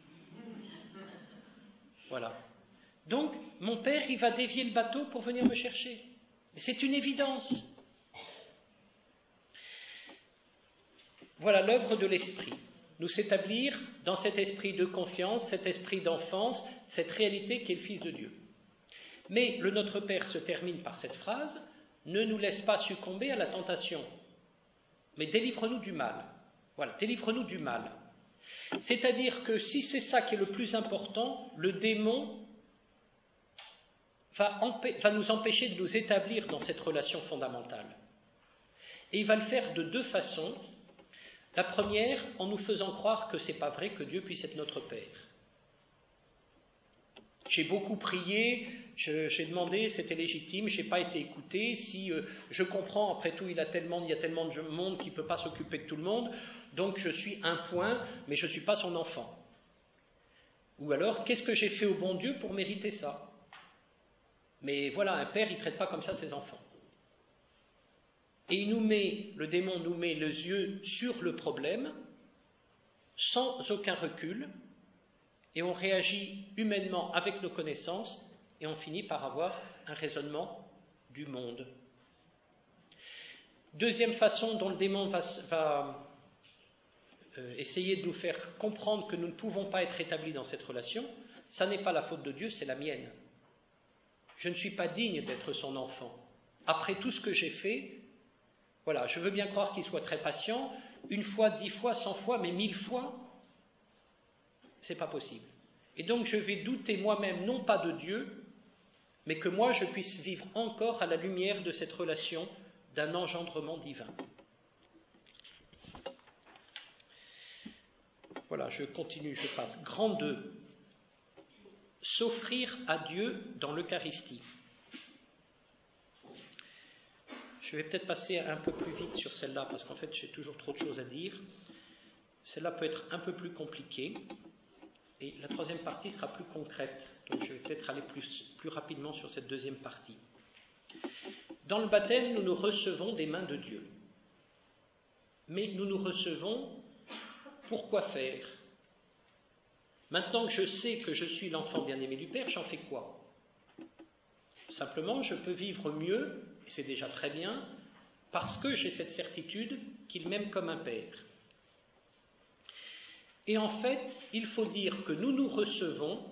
Voilà. Donc, mon père, il va dévier le bateau pour venir me chercher. C'est une évidence. Voilà l'œuvre de l'esprit. Nous s'établir dans cet esprit de confiance, cet esprit d'enfance, cette réalité qui est le Fils de Dieu. Mais le Notre Père se termine par cette phrase « Ne nous laisse pas succomber à la tentation, mais délivre-nous du mal. » Voilà, délivre-nous du mal. C'est-à-dire que si c'est ça qui est le plus important, le démon, va, empê- va nous empêcher de nous établir dans cette relation fondamentale. Et il va le faire de deux façons. La première, en nous faisant croire que ce n'est pas vrai que Dieu puisse être notre Père. J'ai beaucoup prié, je, j'ai demandé, c'était légitime, je n'ai pas été écouté. Si euh, je comprends, après tout, il, a tellement, il y a tellement de monde qu'il ne peut pas s'occuper de tout le monde, donc je suis un point, mais je ne suis pas son enfant. Ou alors, qu'est-ce que j'ai fait au bon Dieu pour mériter ça? Mais voilà, un père, il ne traite pas comme ça ses enfants. Et il nous met, le démon nous met les yeux sur le problème, sans aucun recul, et on réagit humainement avec nos connaissances, et on finit par avoir un raisonnement du monde. Deuxième façon dont le démon va, va euh, essayer de nous faire comprendre que nous ne pouvons pas être établis dans cette relation, ça n'est pas la faute de Dieu, c'est la mienne. Je ne suis pas digne d'être son enfant. Après tout ce que j'ai fait, voilà, je veux bien croire qu'il soit très patient, une fois, dix fois, cent fois, mais mille fois, c'est pas possible. Et donc je vais douter moi-même, non pas de Dieu, mais que moi je puisse vivre encore à la lumière de cette relation d'un engendrement divin. Voilà, je continue, je passe. Grand deux. S'offrir à Dieu dans l'Eucharistie. Je vais peut-être passer un peu plus vite sur celle-là, parce qu'en fait j'ai toujours trop de choses à dire. Celle-là peut être un peu plus compliquée, et la troisième partie sera plus concrète, donc je vais peut-être aller plus, plus rapidement sur cette deuxième partie. Dans le baptême, nous nous recevons des mains de Dieu. Mais nous nous recevons pour quoi faire? Maintenant que je sais que je suis l'enfant bien-aimé du Père, j'en fais quoi? Simplement, je peux vivre mieux, et c'est déjà très bien, parce que j'ai cette certitude qu'il m'aime comme un Père. Et en fait, il faut dire que nous nous recevons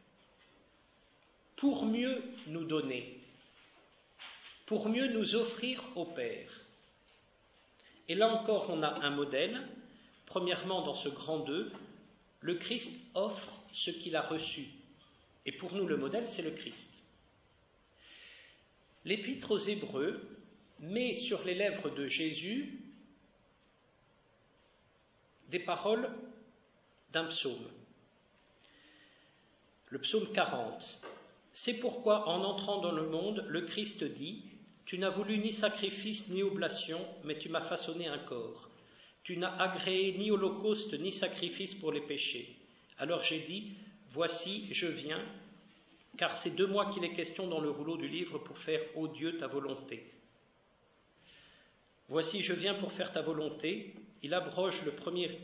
pour mieux nous donner, pour mieux nous offrir au Père. Et là encore, on a un modèle. Premièrement, dans ce grand deux, le Christ offre ce qu'il a reçu. Et pour nous, le modèle, c'est le Christ. L'Épître aux Hébreux met sur les lèvres de Jésus des paroles d'un psaume. Le psaume quarante. C'est pourquoi, en entrant dans le monde, le Christ dit « Tu n'as voulu ni sacrifice ni oblation, mais tu m'as façonné un corps. Tu n'as agréé ni holocauste ni sacrifice pour les péchés. Alors j'ai dit « Voici, je viens, car c'est de moi qu'il est question dans le rouleau du livre pour faire, ô Dieu, ta volonté. Voici, je viens pour faire ta volonté. » Il abroge le premier...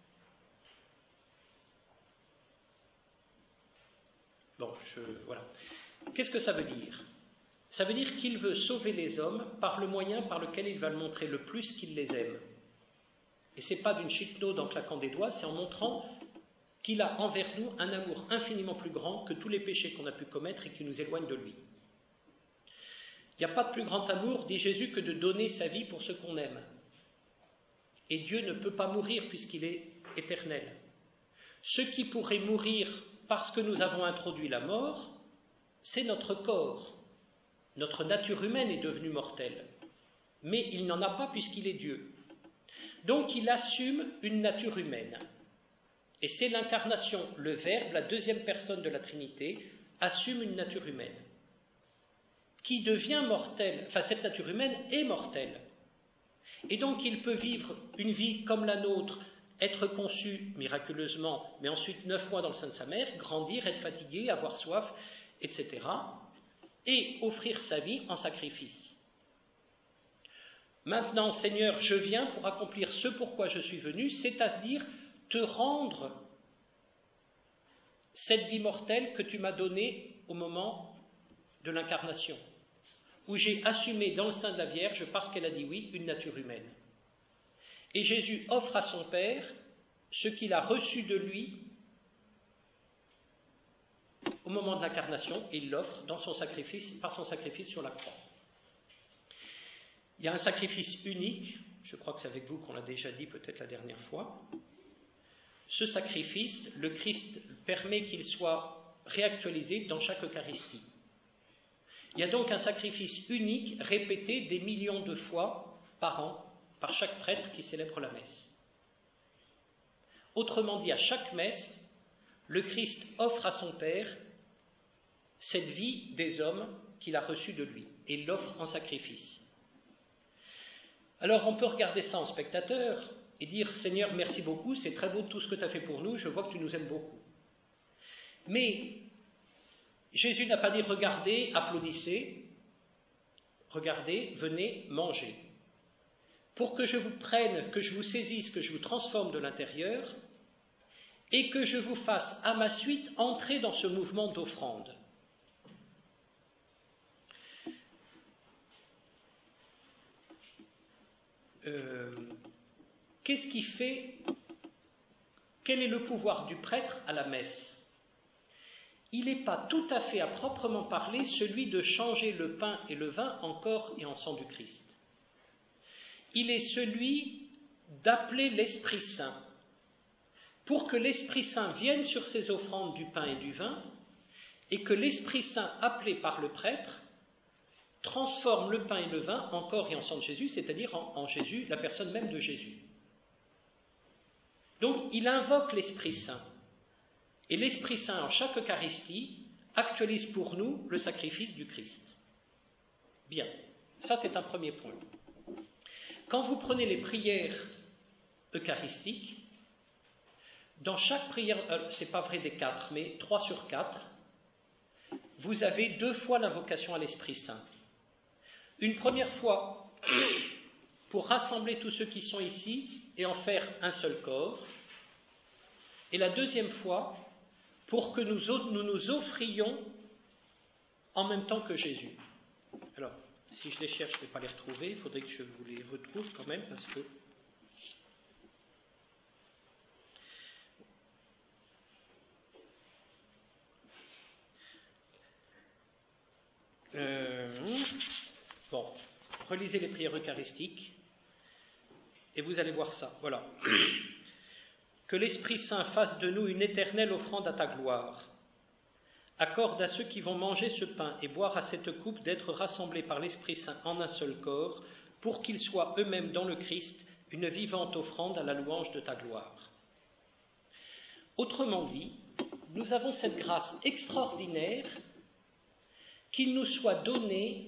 Bon, je... voilà. Qu'est-ce que ça veut dire? Ça veut dire qu'il veut sauver les hommes par le moyen par lequel il va le montrer le plus qu'il les aime. Et ce n'est pas d'une chipnode en claquant des doigts, c'est en montrant qu'il a envers nous un amour infiniment plus grand que tous les péchés qu'on a pu commettre et qui nous éloignent de lui. Il n'y a pas de plus grand amour, dit Jésus, que de donner sa vie pour ce qu'on aime. Et Dieu ne peut pas mourir puisqu'il est éternel. Ce qui pourrait mourir parce que nous avons introduit la mort, c'est notre corps. Notre nature humaine est devenue mortelle. Mais il n'en a pas puisqu'il est Dieu. Donc il assume une nature humaine. Et c'est l'incarnation, le Verbe, la deuxième personne de la Trinité, assume une nature humaine. Qui devient mortelle, enfin cette nature humaine est mortelle. Et donc il peut vivre une vie comme la nôtre, être conçu miraculeusement, mais ensuite neuf mois dans le sein de sa mère, grandir, être fatigué, avoir soif, et cetera, et offrir sa vie en sacrifice. Maintenant, Seigneur, je viens pour accomplir ce pourquoi je suis venu, c'est-à-dire te rendre cette vie mortelle que tu m'as donnée au moment de l'incarnation, où j'ai assumé dans le sein de la Vierge, parce qu'elle a dit oui, une nature humaine. Et Jésus offre à son Père ce qu'il a reçu de lui au moment de l'incarnation, et il l'offre dans son sacrifice, par son sacrifice sur la croix. Il y a un sacrifice unique, je crois que c'est avec vous qu'on l'a déjà dit peut-être la dernière fois. Ce sacrifice, le Christ permet qu'il soit réactualisé dans chaque Eucharistie. Il y a donc un sacrifice unique répété des millions de fois par an par chaque prêtre qui célèbre la messe. Autrement dit, à chaque messe, le Christ offre à son Père cette vie des hommes qu'il a reçue de lui et l'offre en sacrifice. Alors on peut regarder ça en spectateur et dire « Seigneur, merci beaucoup, c'est très beau tout ce que tu as fait pour nous, je vois que tu nous aimes beaucoup. » Mais Jésus n'a pas dit « Regardez, applaudissez, regardez, venez, mangez. » Pour que je vous prenne, que je vous saisisse, que je vous transforme de l'intérieur et que je vous fasse à ma suite entrer dans ce mouvement d'offrande. Euh, qu'est-ce qui fait, quel est le pouvoir du prêtre à la messe? Il n'est pas tout à fait à proprement parler celui de changer le pain et le vin en corps et en sang du Christ. Il est celui d'appeler l'Esprit Saint, pour que l'Esprit Saint vienne sur ces offrandes du pain et du vin, et que l'Esprit Saint, appelé par le prêtre, transforme le pain et le vin en corps et en sang de Jésus, c'est-à-dire en, en Jésus, la personne même de Jésus. Donc, il invoque l'Esprit Saint. Et l'Esprit Saint, en chaque Eucharistie, actualise pour nous le sacrifice du Christ. Bien, ça c'est un premier point. Quand vous prenez les prières eucharistiques, dans chaque prière, euh, c'est pas vrai des quatre, mais trois sur quatre, vous avez deux fois l'invocation à l'Esprit Saint. Une première fois pour rassembler tous ceux qui sont ici et en faire un seul corps, et la deuxième fois pour que nous nous, nous offrions en même temps que Jésus. Alors, si je les cherche, je ne vais pas les retrouver, il faudrait que je vous les retrouve quand même, parce que... Euh... Bon, relisez les prières eucharistiques, et vous allez voir ça, voilà. Que l'Esprit Saint fasse de nous une éternelle offrande à ta gloire. Accorde à ceux qui vont manger ce pain et boire à cette coupe d'être rassemblés par l'Esprit Saint en un seul corps, pour qu'ils soient eux-mêmes dans le Christ une vivante offrande à la louange de ta gloire. Autrement dit, nous avons cette grâce extraordinaire qu'il nous soit donné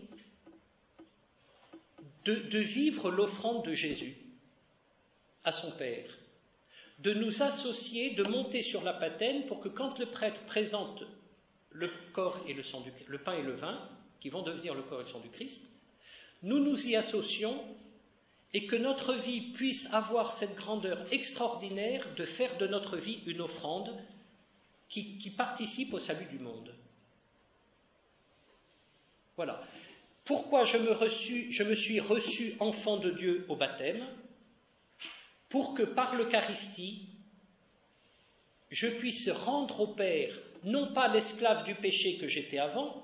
de, de vivre l'offrande de Jésus à son Père, de nous associer, de monter sur la patène pour que quand le prêtre présente le corps et le sang du, le pain et le vin, qui vont devenir le corps et le sang du Christ, nous nous y associons et que notre vie puisse avoir cette grandeur extraordinaire de faire de notre vie une offrande qui, qui participe au salut du monde. Voilà. Pourquoi je me, reçu, je me suis reçu enfant de Dieu au baptême? Pour que par l'Eucharistie, je puisse rendre au Père non pas l'esclave du péché que j'étais avant,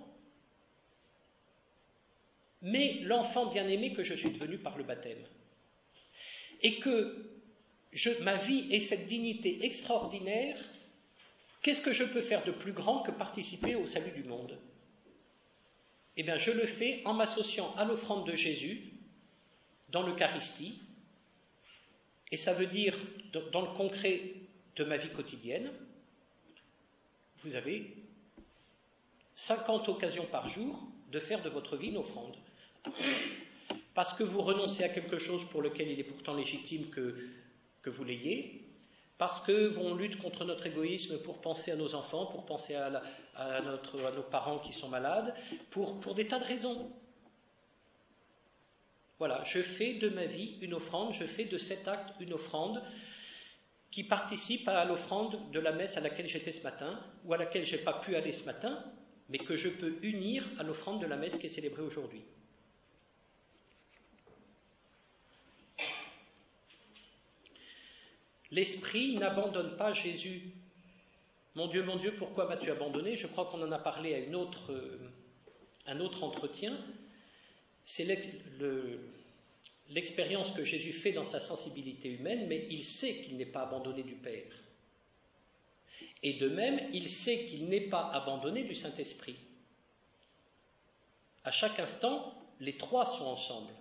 mais l'enfant bien-aimé que je suis devenu par le baptême. Et que je, ma vie ait cette dignité extraordinaire, qu'est-ce que je peux faire de plus grand que participer au salut du monde? Eh bien, je le fais en m'associant à l'offrande de Jésus dans l'Eucharistie, et ça veut dire, dans le concret de ma vie quotidienne, vous avez cinquante occasions par jour de faire de votre vie une offrande. Parce que vous renoncez à quelque chose pour lequel il est pourtant légitime que, que vous l'ayez, parce qu'on lutte contre notre égoïsme pour penser à nos enfants, pour penser à, la, à, notre, à nos parents qui sont malades, pour, pour des tas de raisons. Voilà, je fais de ma vie une offrande, je fais de cet acte une offrande qui participe à l'offrande de la messe à laquelle j'étais ce matin, ou à laquelle je n'ai pas pu aller ce matin, mais que je peux unir à l'offrande de la messe qui est célébrée aujourd'hui. L'Esprit n'abandonne pas Jésus. Mon Dieu, mon Dieu, pourquoi m'as-tu abandonné? Je crois qu'on en a parlé à une autre, euh, un autre entretien. C'est l'ex, le, l'expérience que Jésus fait dans sa sensibilité humaine, mais il sait qu'il n'est pas abandonné du Père. Et de même, il sait qu'il n'est pas abandonné du Saint-Esprit. À chaque instant, les trois sont ensemble.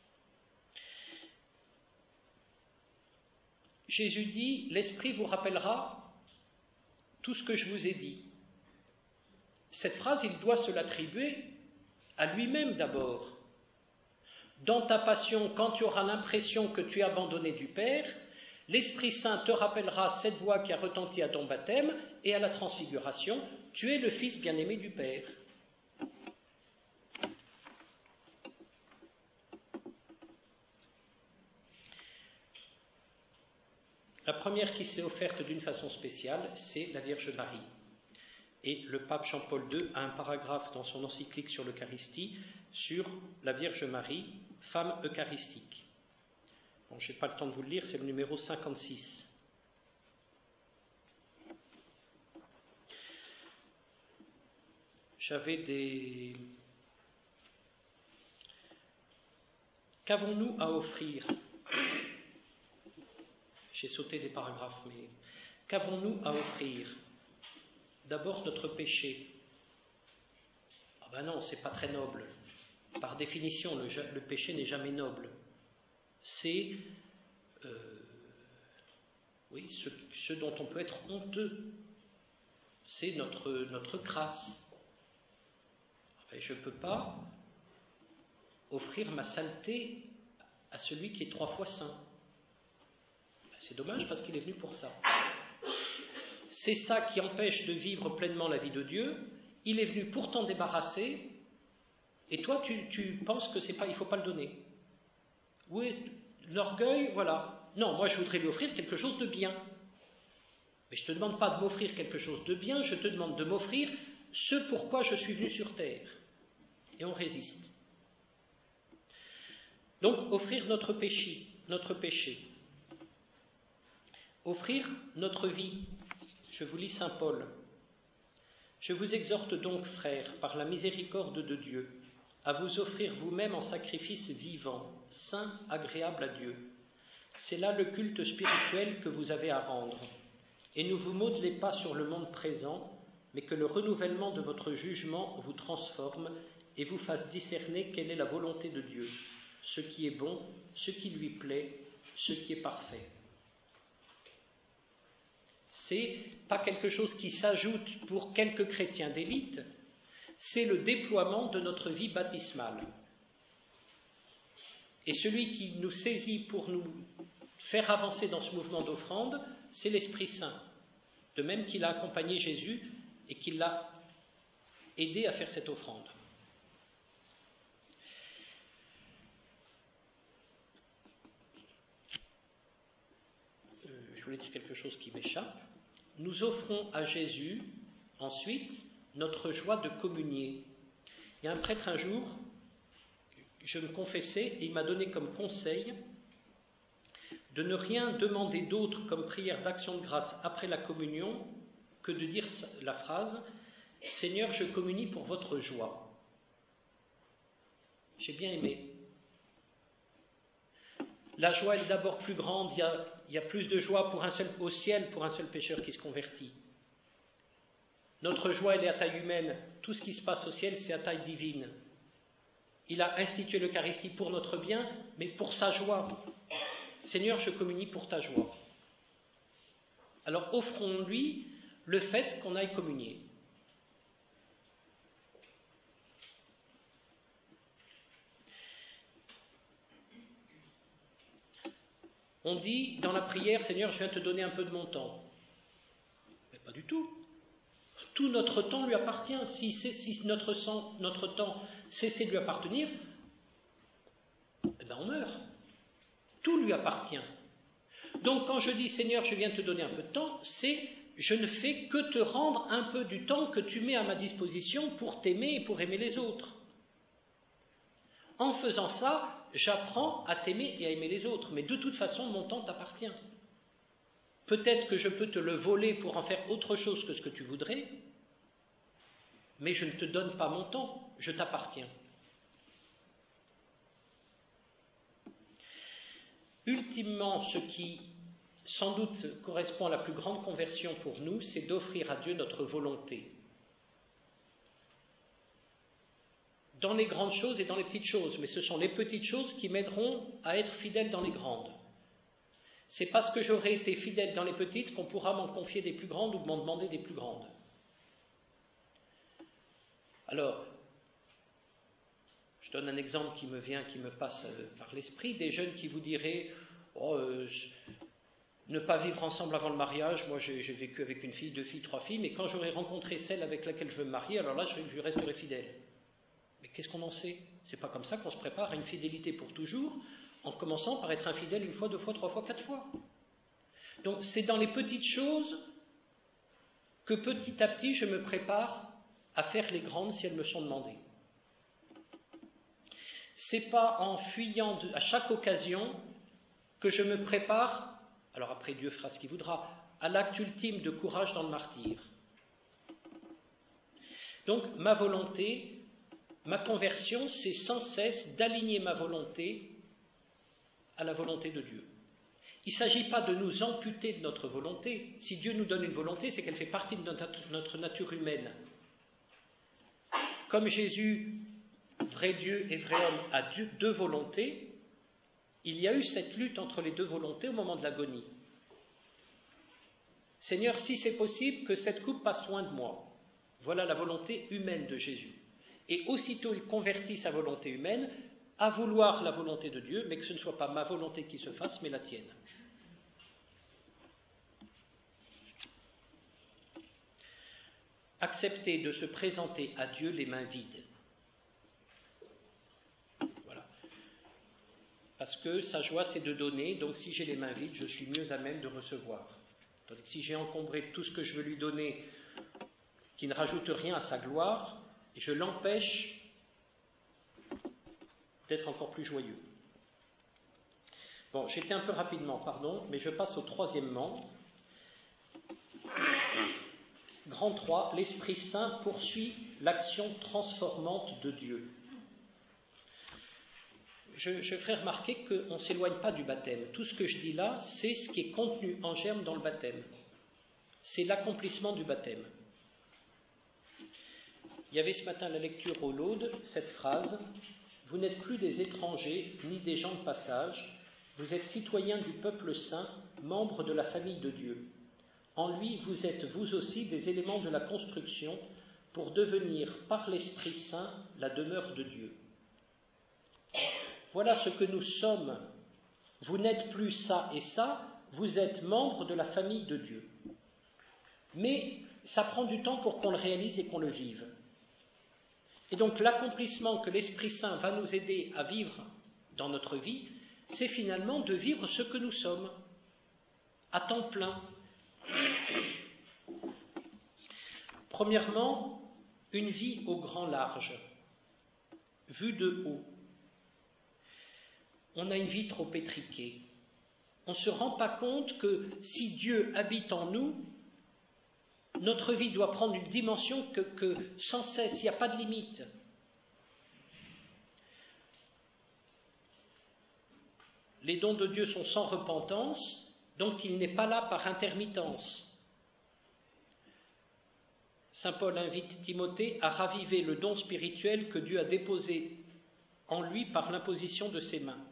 Jésus dit, l'Esprit vous rappellera tout ce que je vous ai dit. Cette phrase, il doit se l'attribuer à lui-même d'abord. Dans ta passion, quand tu auras l'impression que tu es abandonné du Père, l'Esprit Saint te rappellera cette voix qui a retenti à ton baptême et à la transfiguration, tu es le Fils bien-aimé du Père. La première qui s'est offerte d'une façon spéciale, c'est la Vierge Marie. Et le pape Jean-Paul deux a un paragraphe dans son encyclique sur l'Eucharistie sur la Vierge Marie, femme eucharistique. Bon, je n'ai pas le temps de vous le lire, c'est le numéro cinquante-six. J'avais des... Qu'avons-nous à offrir ? J'ai sauté des paragraphes, mais qu'avons-nous à offrir ? D'abord notre péché. Ah ben non, c'est pas très noble. Par définition, le, le péché n'est jamais noble. C'est euh, oui, ce, ce dont on peut être honteux. C'est notre, notre crasse. Et je ne peux pas offrir ma saleté à celui qui est trois fois saint. C'est dommage parce qu'il est venu pour ça. C'est ça qui empêche de vivre pleinement la vie de Dieu. Il est venu pour t'en débarrasser, et toi tu, tu penses que c'est pas, il ne faut pas le donner. Oui, l'orgueil, voilà. Non, moi je voudrais lui offrir quelque chose de bien. Mais je ne te demande pas de m'offrir quelque chose de bien, je te demande de m'offrir ce pourquoi je suis venu sur terre. Et on résiste. Donc, offrir notre péché, notre péché. Offrir notre vie. Je vous lis saint Paul. Je vous exhorte donc, frères, par la miséricorde de Dieu, à vous offrir vous-même en sacrifice vivant, saint, agréable à Dieu. C'est là le culte spirituel que vous avez à rendre. Et ne vous modelez pas sur le monde présent, mais que le renouvellement de votre jugement vous transforme et vous fasse discerner quelle est la volonté de Dieu, ce qui est bon, ce qui lui plaît, ce qui est parfait. C'est pas quelque chose qui s'ajoute pour quelques chrétiens d'élite, c'est le déploiement de notre vie baptismale. Et celui qui nous saisit pour nous faire avancer dans ce mouvement d'offrande, c'est l'Esprit Saint, de même qu'il a accompagné Jésus et qu'il l'a aidé à faire cette offrande. Euh, je voulais dire quelque chose qui m'échappe. Nous offrons à Jésus, ensuite, notre joie de communier. Il y a un prêtre un jour, je me confessais, et il m'a donné comme conseil de ne rien demander d'autre comme prière d'action de grâce après la communion que de dire la phrase « Seigneur, je communie pour votre joie ». J'ai bien aimé. La joie est d'abord plus grande, il y a, il y a plus de joie pour un seul, au ciel pour un seul pécheur qui se convertit. Notre joie, elle est à taille humaine. Tout ce qui se passe au ciel, c'est à taille divine. Il a institué l'Eucharistie pour notre bien, mais pour sa joie. Seigneur, je communie pour ta joie. Alors offrons-lui le fait qu'on aille communier. On dit dans la prière, Seigneur, je viens te donner un peu de mon temps. Mais pas du tout. Tout notre temps lui appartient. Si, si notre, sang, notre temps cessait de lui appartenir, eh ben on meurt. Tout lui appartient. Donc quand je dis Seigneur, je viens te donner un peu de temps, c'est je ne fais que te rendre un peu du temps que tu mets à ma disposition pour t'aimer et pour aimer les autres. En faisant ça, j'apprends à t'aimer et à aimer les autres, mais de toute façon, mon temps t'appartient. Peut-être que je peux te le voler pour en faire autre chose que ce que tu voudrais, mais je ne te donne pas mon temps, je t'appartiens. Ultimement, ce qui sans doute correspond à la plus grande conversion pour nous, c'est d'offrir à Dieu notre volonté. dans les grandes choses et dans les petites choses, mais ce sont les petites choses qui m'aideront à être fidèle dans les grandes. C'est parce que j'aurai été fidèle dans les petites qu'on pourra m'en confier des plus grandes ou m'en demander des plus grandes. Alors, je donne un exemple qui me vient, qui me passe par l'esprit, des jeunes qui vous diraient oh, euh, ne pas vivre ensemble avant le mariage, moi j'ai, j'ai vécu avec une fille, deux filles, trois filles, mais quand j'aurai rencontré celle avec laquelle je veux me marier, alors là je, je resterai fidèle. Mais qu'est-ce qu'on en sait? C'est pas comme ça qu'on se prépare à une fidélité pour toujours, en commençant par être infidèle une fois, deux fois, trois fois, quatre fois. Donc c'est dans les petites choses que petit à petit je me prépare à faire les grandes si elles me sont demandées. C'est pas en fuyant de, à chaque occasion que je me prépare, alors après Dieu fera ce qu'il voudra, à l'acte ultime de courage dans le martyre. Donc ma volonté, ma conversion, c'est sans cesse d'aligner ma volonté à la volonté de Dieu. Il ne s'agit pas de nous amputer de notre volonté. Si Dieu nous donne une volonté, c'est qu'elle fait partie de notre, notre nature humaine. Comme Jésus, vrai Dieu et vrai homme, a deux volontés, il y a eu cette lutte entre les deux volontés au moment de l'agonie. Seigneur, si c'est possible, que cette coupe passe loin de moi. Voilà la volonté humaine de Jésus. Et aussitôt il convertit sa volonté humaine à vouloir la volonté de Dieu, mais que ce ne soit pas ma volonté qui se fasse, mais la tienne. Accepter de se présenter à Dieu les mains vides. Voilà. Parce que sa joie, c'est de donner, donc si j'ai les mains vides, je suis mieux à même de recevoir. Tandis que si j'ai encombré tout ce que je veux lui donner, qui ne rajoute rien à sa gloire, je l'empêche d'être encore plus joyeux. Bon, j'étais un peu rapidement, pardon, mais je passe au troisièmement. Grand trois, l'Esprit Saint poursuit l'action transformante de Dieu. Je, je ferai remarquer qu'on ne s'éloigne pas du baptême. Tout ce que je dis là, c'est ce qui est contenu en germe dans le baptême. C'est l'accomplissement du baptême. Il y avait ce matin à la lecture au Laude cette phrase « Vous n'êtes plus des étrangers ni des gens de passage, vous êtes citoyens du peuple saint, membres de la famille de Dieu. En lui, vous êtes vous aussi des éléments de la construction pour devenir par l'Esprit Saint la demeure de Dieu. Voilà ce que nous sommes. Vous n'êtes plus ça et ça, vous êtes membres de la famille de Dieu. » Mais ça prend du temps pour qu'on le réalise et qu'on le vive. Et donc l'accomplissement que l'Esprit Saint va nous aider à vivre dans notre vie, c'est finalement de vivre ce que nous sommes, à temps plein. Premièrement, une vie au grand large, vue de haut. On a une vie trop étriquée. On ne se rend pas compte que si Dieu habite en nous, notre vie doit prendre une dimension que, que sans cesse, il n'y a pas de limite. Les dons de Dieu sont sans repentance, donc il n'est pas là par intermittence. Saint Paul invite Timothée à raviver le don spirituel que Dieu a déposé en lui par l'imposition de ses mains.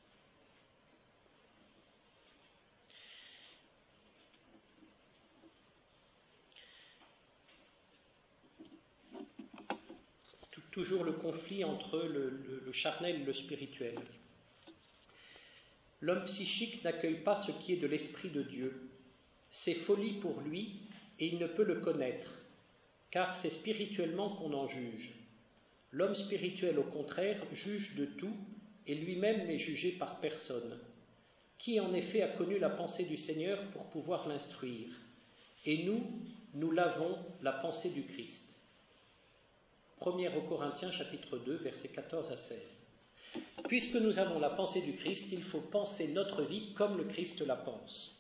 Toujours le conflit entre le, le, le charnel et le spirituel. L'homme psychique n'accueille pas ce qui est de l'Esprit de Dieu. C'est folie pour lui et il ne peut le connaître, car c'est spirituellement qu'on en juge. L'homme spirituel, au contraire, juge de tout et lui-même n'est jugé par personne. Qui en effet a connu la pensée du Seigneur pour pouvoir l'instruire? Et nous, nous l'avons, la pensée du Christ. Première aux Corinthiens, chapitre deux, versets quatorze à seize. Puisque nous avons la pensée du Christ, il faut penser notre vie comme le Christ la pense.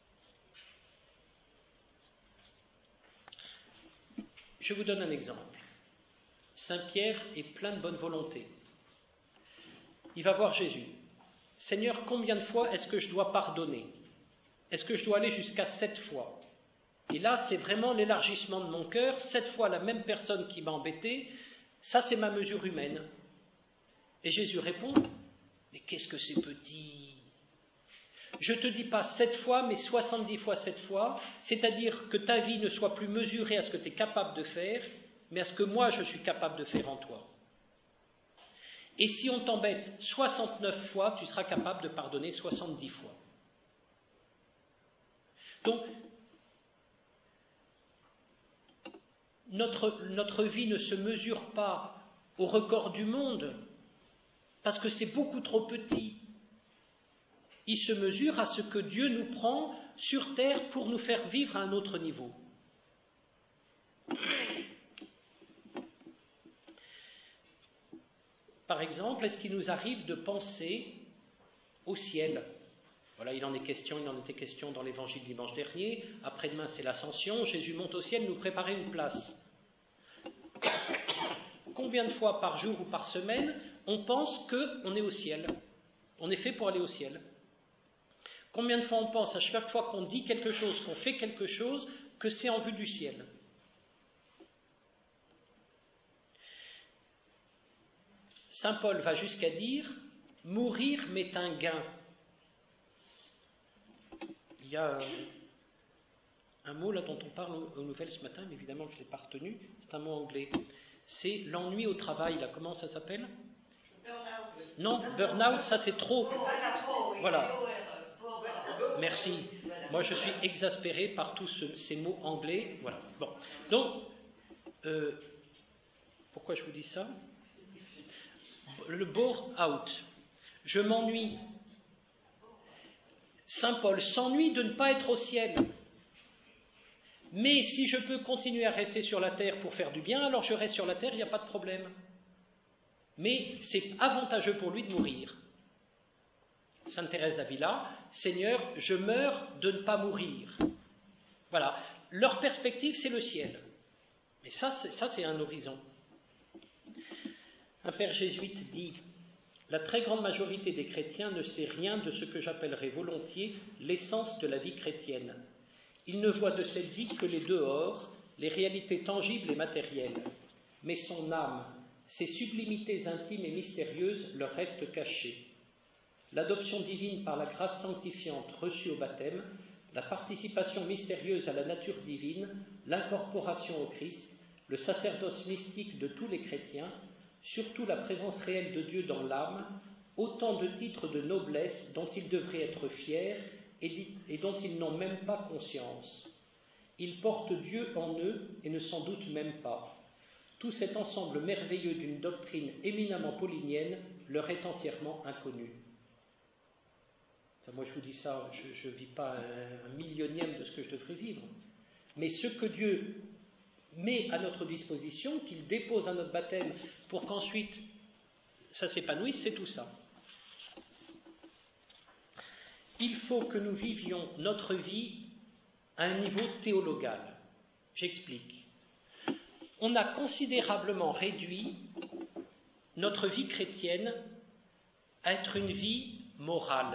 Je vous donne un exemple. Saint Pierre est plein de bonne volonté. Il va voir Jésus. Seigneur, combien de fois est-ce que je dois pardonner? Est-ce que je dois aller jusqu'à sept fois? Et là, c'est vraiment l'élargissement de mon cœur. Sept fois la même personne qui m'a embêté, Ça, c'est ma mesure humaine. Et Jésus répond, mais qu'est-ce que c'est petit? Je ne te dis pas sept fois, mais soixante-dix fois sept fois, c'est-à-dire que ta vie ne soit plus mesurée à ce que tu es capable de faire, mais à ce que moi je suis capable de faire en toi. Et si on t'embête soixante-neuf fois, tu seras capable de pardonner soixante-dix fois. Donc, notre, notre vie ne se mesure pas au record du monde, parce que c'est beaucoup trop petit. Il se mesure à ce que Dieu nous prend sur terre pour nous faire vivre à un autre niveau. Par exemple, est-ce qu'il nous arrive de penser au ciel? Voilà, il en est question, il en était question dans l'évangile dimanche dernier. Après-demain, c'est l'ascension. Jésus monte au ciel nous préparer une place. Combien de fois par jour ou par semaine on pense qu'on est au ciel? On est fait pour aller au ciel. Combien de fois on pense à chaque fois qu'on dit quelque chose, qu'on fait quelque chose, que c'est en vue du ciel? Saint Paul va jusqu'à dire « mourir m'est un gain ». Il y a un mot là dont on parle aux nouvelles ce matin, mais évidemment je ne l'ai pas retenu, c'est un mot anglais. C'est l'ennui au travail, là, comment ça s'appelle? Burn-out. Non, burn-out, ça c'est trop. Voilà. Merci. Moi je suis exaspéré par tous ce, ces mots anglais. Voilà. Bon. Donc, euh, pourquoi je vous dis ça? Le bore-out. Je m'ennuie. Saint Paul s'ennuie de ne pas être au ciel. Mais si je peux continuer à rester sur la terre pour faire du bien, alors je reste sur la terre, il n'y a pas de problème. Mais c'est avantageux pour lui de mourir. Sainte Thérèse d'Avila, Seigneur, je meurs de ne pas mourir. Voilà. Leur perspective, c'est le ciel. Mais ça, c'est, ça, c'est un horizon. Un père jésuite dit « La très grande majorité des chrétiens ne sait rien de ce que j'appellerais volontiers l'essence de la vie chrétienne. Ils ne voient de cette vie que les dehors, les réalités tangibles et matérielles. Mais son âme, ses sublimités intimes et mystérieuses leur restent cachées. L'adoption divine par la grâce sanctifiante reçue au baptême, la participation mystérieuse à la nature divine, l'incorporation au Christ, le sacerdoce mystique de tous les chrétiens, surtout la présence réelle de Dieu dans l'âme, autant de titres de noblesse dont ils devraient être fiers et dont ils n'ont même pas conscience. Ils portent Dieu en eux et ne s'en doutent même pas. Tout cet ensemble merveilleux d'une doctrine éminemment paulinienne leur est entièrement inconnu. » Enfin, moi je vous dis ça, je ne vis pas un, un millionième de ce que je devrais vivre. Mais ce que Dieu met à notre disposition, qu'il dépose à notre baptême pour qu'ensuite ça s'épanouisse, c'est tout ça. Il faut que nous vivions notre vie à un niveau théologal. J'explique. On a considérablement réduit notre vie chrétienne à être une vie morale.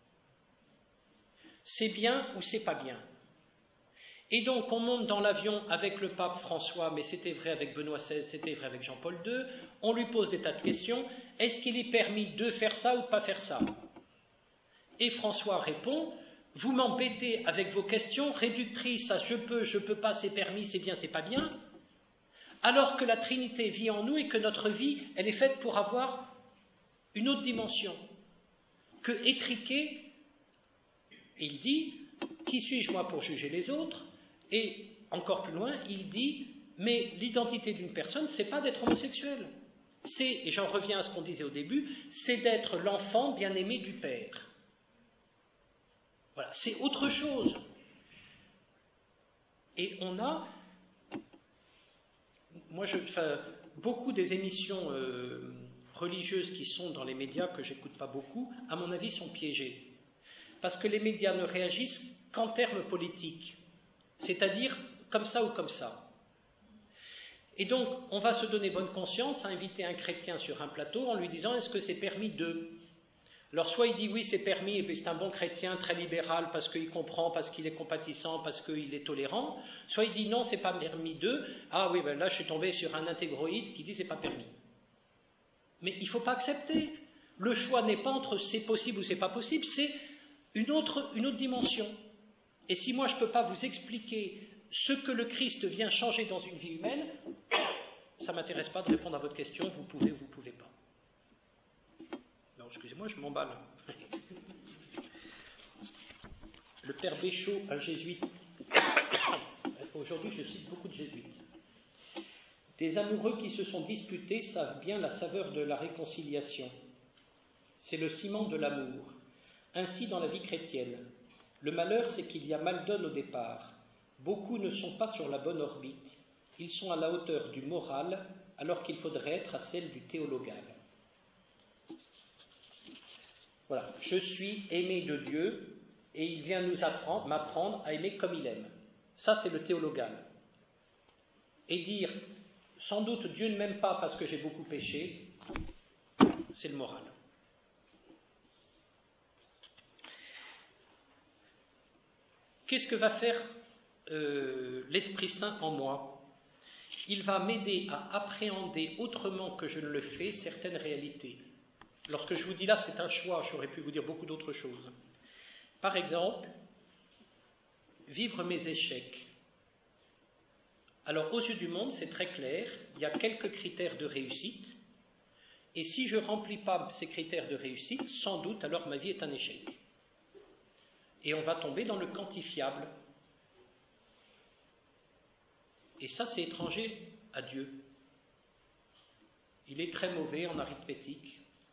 C'est bien ou c'est pas bien. Et donc on monte dans l'avion avec le pape François, mais c'était vrai avec Benoît seize, c'était vrai avec Jean-Paul deux, on lui pose des tas de questions, est-ce qu'il est permis de faire ça ou de pas faire ça? Et François répond, vous m'embêtez avec vos questions réductrices à je peux, je peux pas, c'est permis, c'est bien, c'est pas bien, alors que la Trinité vit en nous et que notre vie, elle est faite pour avoir une autre dimension, que étriquer. Et il dit, qui suis-je moi pour juger les autres? Et encore plus loin, il dit, mais l'identité d'une personne, c'est pas d'être homosexuel. C'est, et j'en reviens à ce qu'on disait au début, c'est d'être l'enfant bien-aimé du Père. Voilà, c'est autre chose. Et on a, moi, je, enfin, beaucoup des émissions euh, religieuses qui sont dans les médias, que j'écoute pas beaucoup, à mon avis, sont piégées. Parce que les médias ne réagissent qu'en termes politiques, c'est-à-dire comme ça ou comme ça. Et donc, on va se donner bonne conscience à inviter un chrétien sur un plateau en lui disant « est-ce que c'est permis de ?» Alors soit il dit oui c'est permis et puis c'est un bon chrétien très libéral parce qu'il comprend, parce qu'il est compatissant, parce qu'il est tolérant, soit il dit non c'est pas permis d'eux, ah oui ben là je suis tombé sur un intégroïde qui dit c'est pas permis. Mais il ne faut pas accepter, le choix n'est pas entre c'est possible ou c'est pas possible, c'est une autre, une autre dimension. Et si moi je ne peux pas vous expliquer ce que le Christ vient changer dans une vie humaine, ça ne m'intéresse pas de répondre à votre question, vous pouvez ou vous ne pouvez pas. Non, excusez-moi, je m'emballe. Le père Béchaud, un jésuite, aujourd'hui je cite beaucoup de jésuites. Des amoureux qui se sont disputés savent bien la saveur de la réconciliation. C'est le ciment de l'amour. Ainsi dans la vie chrétienne. Le malheur, c'est qu'il y a mal donne au départ. Beaucoup ne sont pas sur la bonne orbite. Ils sont à la hauteur du moral, alors qu'il faudrait être à celle du théologal. Voilà, je suis aimé de Dieu et il vient nous apprendre, m'apprendre à aimer comme il aime. Ça, c'est le théologal. Et dire, sans doute Dieu ne m'aime pas parce que j'ai beaucoup péché, c'est le moral. Qu'est-ce que va faire euh, l'Esprit Saint en moi? Il va m'aider à appréhender autrement que je ne le fais certaines réalités. Lorsque je vous dis là, c'est un choix, j'aurais pu vous dire beaucoup d'autres choses. Par exemple, vivre mes échecs. Alors, aux yeux du monde, c'est très clair, il y a quelques critères de réussite, et si je ne remplis pas ces critères de réussite, sans doute, alors ma vie est un échec. Et on va tomber dans le quantifiable. Et ça, c'est étranger à Dieu. Il est très mauvais en arithmétique.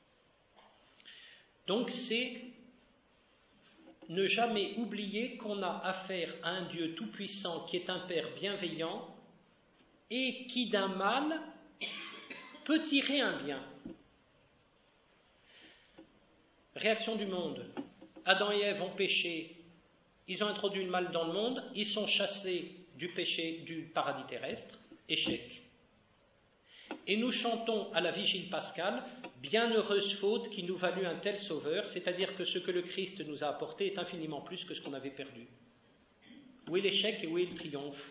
Donc, c'est ne jamais oublier qu'on a affaire à un Dieu tout-puissant qui est un Père bienveillant et qui d'un mal peut tirer un bien. Réaction du monde. Adam et Ève ont péché, ils ont introduit le mal dans le monde, ils sont chassés du péché du paradis terrestre, échec. Et nous chantons à la vigile pascale, bienheureuse faute qui nous valut un tel sauveur, c'est-à-dire que ce que le Christ nous a apporté est infiniment plus que ce qu'on avait perdu. Où est l'échec et où est le triomphe?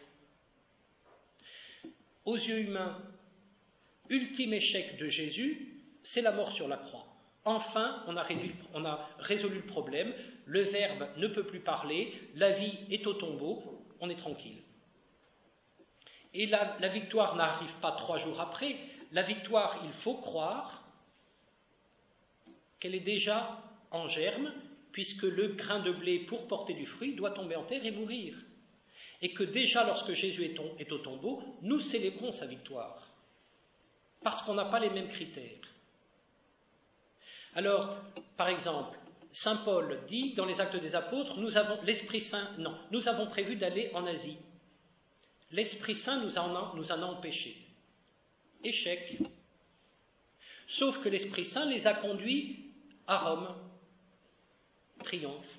Aux yeux humains, ultime échec de Jésus, c'est la mort sur la croix. Enfin, on a, réduit, on a résolu le problème, le Verbe ne peut plus parler, la vie est au tombeau, on est tranquille. Et la, la victoire n'arrive pas trois jours après, la victoire, il faut croire qu'elle est déjà en germe, puisque le grain de blé, pour porter du fruit, doit tomber en terre et mourir. Et que déjà, lorsque Jésus est, est au tombeau, nous célébrons sa victoire, parce qu'on n'a pas les mêmes critères. Alors, par exemple, saint Paul dit dans les Actes des Apôtres, nous avons l'Esprit Saint, non, nous avons prévu d'aller en Asie. L'Esprit Saint nous en a, nous en a empêchés. Échec. Sauf que l'Esprit Saint les a conduits à Rome. Triomphe.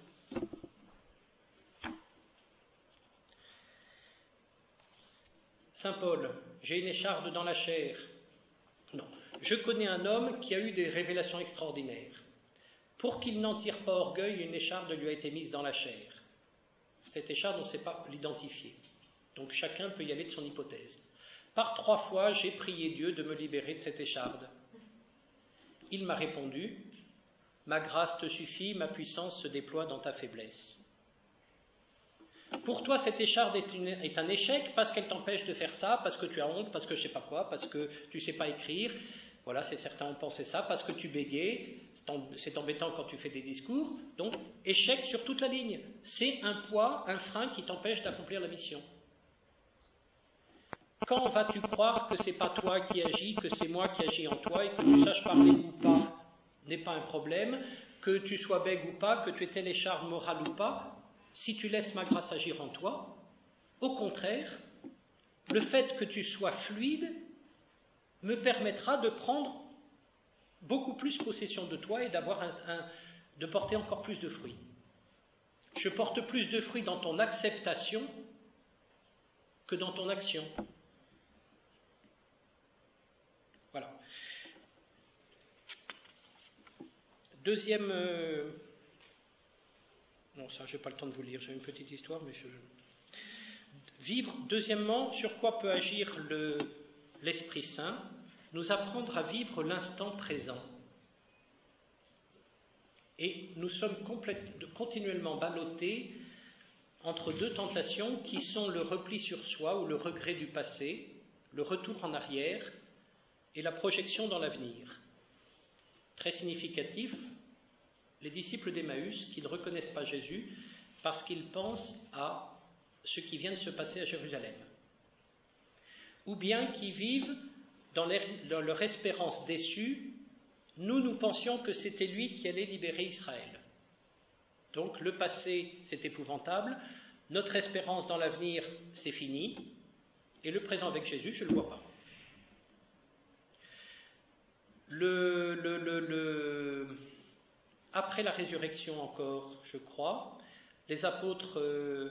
Saint Paul, j'ai une écharde dans la chair. Non. Je connais un homme qui a eu des révélations extraordinaires. Pour qu'il n'en tire pas orgueil, une écharde lui a été mise dans la chair. Cette écharde, on ne sait pas l'identifier. Donc chacun peut y aller de son hypothèse. Par trois fois, j'ai prié Dieu de me libérer de cette écharde. Il m'a répondu, « Ma grâce te suffit, ma puissance se déploie dans ta faiblesse. » Pour toi, cette écharde est, une, est un échec parce qu'elle t'empêche de faire ça, parce que tu as honte, parce que je ne sais pas quoi, parce que tu ne sais pas écrire. Voilà, c'est certains ont pensé ça, parce que tu bégayes, c'est embêtant quand tu fais des discours. Donc, échec sur toute la ligne. C'est un poids, un frein qui t'empêche d'accomplir la mission. Quand vas-tu croire que ce n'est pas toi qui agis, que c'est moi qui agis en toi, et que tu saches parler ou pas n'est pas un problème, que tu sois bègue ou pas, que tu aies telle écharde morale ou pas, si tu laisses ma grâce agir en toi, au contraire, le fait que tu sois fluide me permettra de prendre beaucoup plus possession de toi et d'avoir un, un, de porter encore plus de fruits. Je porte plus de fruits dans ton acceptation que dans ton action. Voilà. Deuxième... Euh... Non, ça, je n'ai pas le temps de vous le lire, j'ai une petite histoire, mais je... Vivre, deuxièmement, sur quoi peut agir le, l'Esprit Saint? Nous apprendre à vivre l'instant présent. Et nous sommes continuellement ballottés entre deux tentations qui sont le repli sur soi ou le regret du passé, le retour en arrière et la projection dans l'avenir. Très significatif, les disciples d'Emmaüs qui ne reconnaissent pas Jésus parce qu'ils pensent à ce qui vient de se passer à Jérusalem. Ou bien qui vivent dans leur, dans leur espérance déçue, nous, nous pensions que c'était lui qui allait libérer Israël. Donc le passé, c'est épouvantable, notre espérance dans l'avenir, c'est fini, et le présent avec Jésus, je ne le vois pas. Le, le, le, le... Après la résurrection encore, je crois, les apôtres... Euh,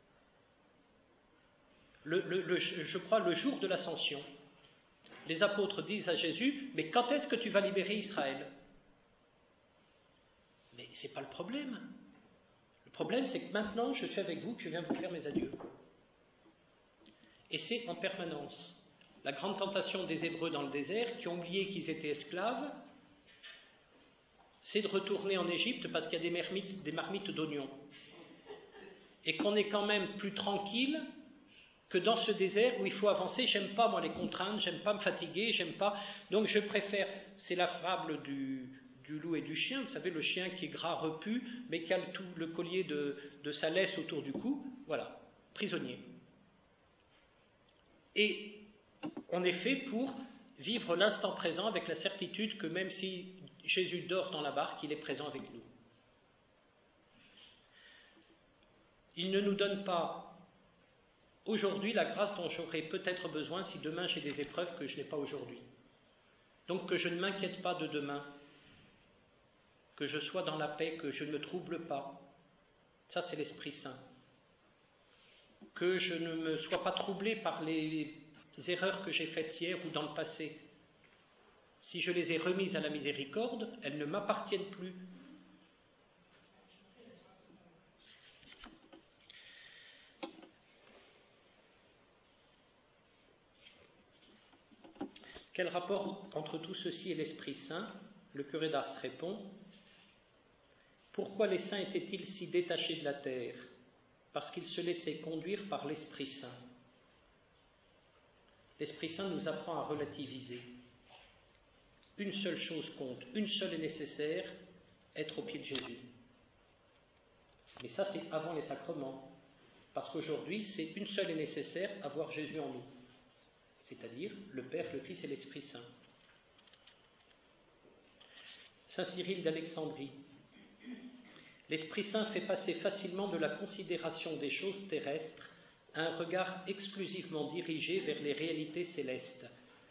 Le, le, le, je crois le jour de l'ascension, les apôtres disent à Jésus, mais quand est-ce que tu vas libérer Israël? Mais ce n'est pas le problème. Le problème, c'est que maintenant, je suis avec vous, que je viens vous faire mes adieux. Et c'est en permanence. La grande tentation des Hébreux dans le désert, qui ont oublié qu'ils étaient esclaves, c'est de retourner en Égypte parce qu'il y a des marmites, des marmites d'oignons. Et qu'on est quand même plus tranquille que dans ce désert où il faut avancer. J'aime pas, moi, les contraintes, j'aime pas me fatiguer, j'aime pas... Donc je préfère... C'est la fable du, du loup et du chien, vous savez, le chien qui est gras, repu, mais qui a tout le collier de, de sa laisse autour du cou. Voilà, prisonnier. Et on est fait pour vivre l'instant présent avec la certitude que même si Jésus dort dans la barque, il est présent avec nous. Il ne nous donne pas aujourd'hui la grâce dont j'aurai peut-être besoin si demain j'ai des épreuves que je n'ai pas aujourd'hui. Donc que je ne m'inquiète pas de demain, que je sois dans la paix, que je ne me trouble pas. Ça, c'est l'Esprit Saint. Que je ne me sois pas troublé par les erreurs que j'ai faites hier ou dans le passé. Si je les ai remises à la miséricorde, elles ne m'appartiennent plus. Quel rapport entre tout ceci et l'Esprit Saint? Le curé d'Ars répond: pourquoi les saints étaient-ils si détachés de la terre? Parce qu'ils se laissaient conduire par l'Esprit Saint. L'Esprit Saint nous apprend à relativiser. Une seule chose compte, une seule est nécessaire, être au pied de Jésus. Mais ça, c'est avant les sacrements. Parce qu'aujourd'hui, c'est une seule est nécessaire, avoir Jésus en nous. C'est-à-dire le Père, le Fils et l'Esprit Saint. Saint Cyril d'Alexandrie. L'Esprit Saint fait passer facilement de la considération des choses terrestres à un regard exclusivement dirigé vers les réalités célestes,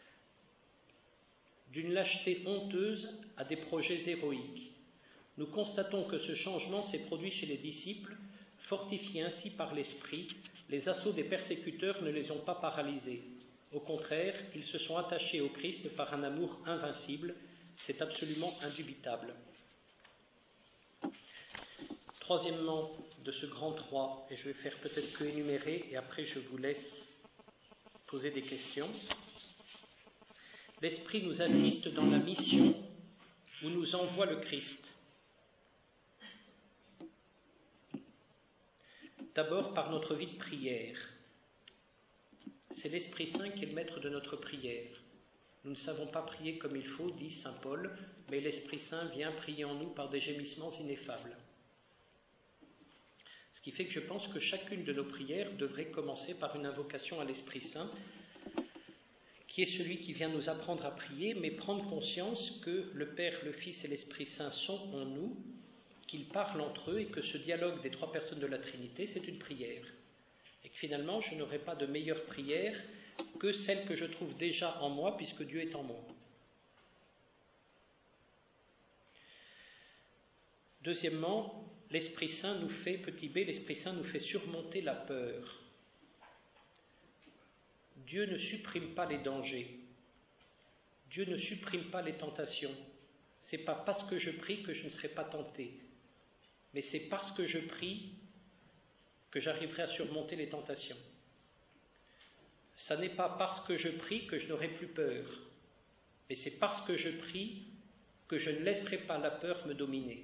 d'une lâcheté honteuse à des projets héroïques. Nous constatons que ce changement s'est produit chez les disciples, fortifiés ainsi par l'Esprit, les assauts des persécuteurs ne les ont pas paralysés. Au contraire, ils se sont attachés au Christ par un amour invincible. C'est absolument indubitable. Troisièmement, de ce grand trois, et je vais faire peut-être que énumérer, et après je vous laisse poser des questions. L'Esprit nous assiste dans la mission où nous envoie le Christ. D'abord par notre vie de prière. C'est l'Esprit Saint qui est le maître de notre prière. Nous ne savons pas prier comme il faut, dit saint Paul, mais l'Esprit Saint vient prier en nous par des gémissements ineffables. Ce qui fait que je pense que chacune de nos prières devrait commencer par une invocation à l'Esprit Saint, qui est celui qui vient nous apprendre à prier, mais prendre conscience que le Père, le Fils et l'Esprit Saint sont en nous, qu'ils parlent entre eux et que ce dialogue des trois personnes de la Trinité, c'est une prière. Et que finalement, je n'aurai pas de meilleure prière que celle que je trouve déjà en moi, puisque Dieu est en moi. Deuxièmement, l'Esprit Saint nous fait, petit b, l'Esprit Saint nous fait surmonter la peur. Dieu ne supprime pas les dangers. Dieu ne supprime pas les tentations. c'est pas parce que je prie que je ne serai pas tenté, mais c'est parce que je prie que j'arriverai à surmonter les tentations. Ça n'est pas parce que je prie que je n'aurai plus peur, mais c'est parce que je prie que je ne laisserai pas la peur me dominer,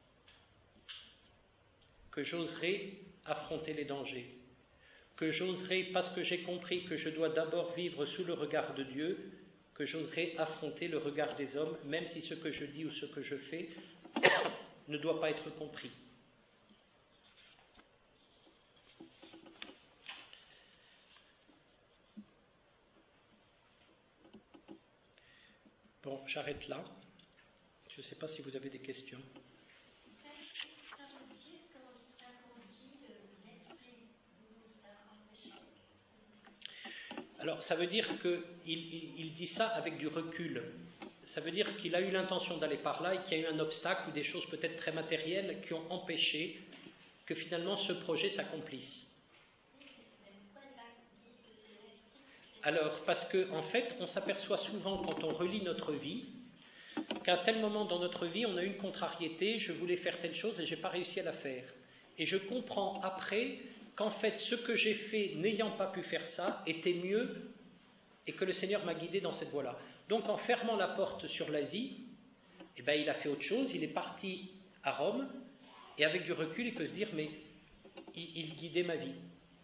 que j'oserai affronter les dangers, que j'oserai, parce que j'ai compris que je dois d'abord vivre sous le regard de Dieu, que j'oserai affronter le regard des hommes, même si ce que je dis ou ce que je fais ne doit pas être compris. Bon, j'arrête là. Je ne sais pas si vous avez des questions. Alors, ça veut dire qu'il il, il dit ça avec du recul. Ça veut dire qu'il a eu l'intention d'aller par là et qu'il y a eu un obstacle ou des choses peut-être très matérielles qui ont empêché que finalement ce projet s'accomplisse. Alors, parce qu'en en fait, on s'aperçoit souvent quand on relit notre vie qu'à tel moment dans notre vie, on a eu une contrariété, je voulais faire telle chose et je n'ai pas réussi à la faire. Et je comprends après qu'en fait, ce que j'ai fait n'ayant pas pu faire ça était mieux et que le Seigneur m'a guidé dans cette voie-là. Donc en fermant la porte sur l'Asie, eh ben, il a fait autre chose, il est parti à Rome et avec du recul, il peut se dire, mais il, il guidait ma vie.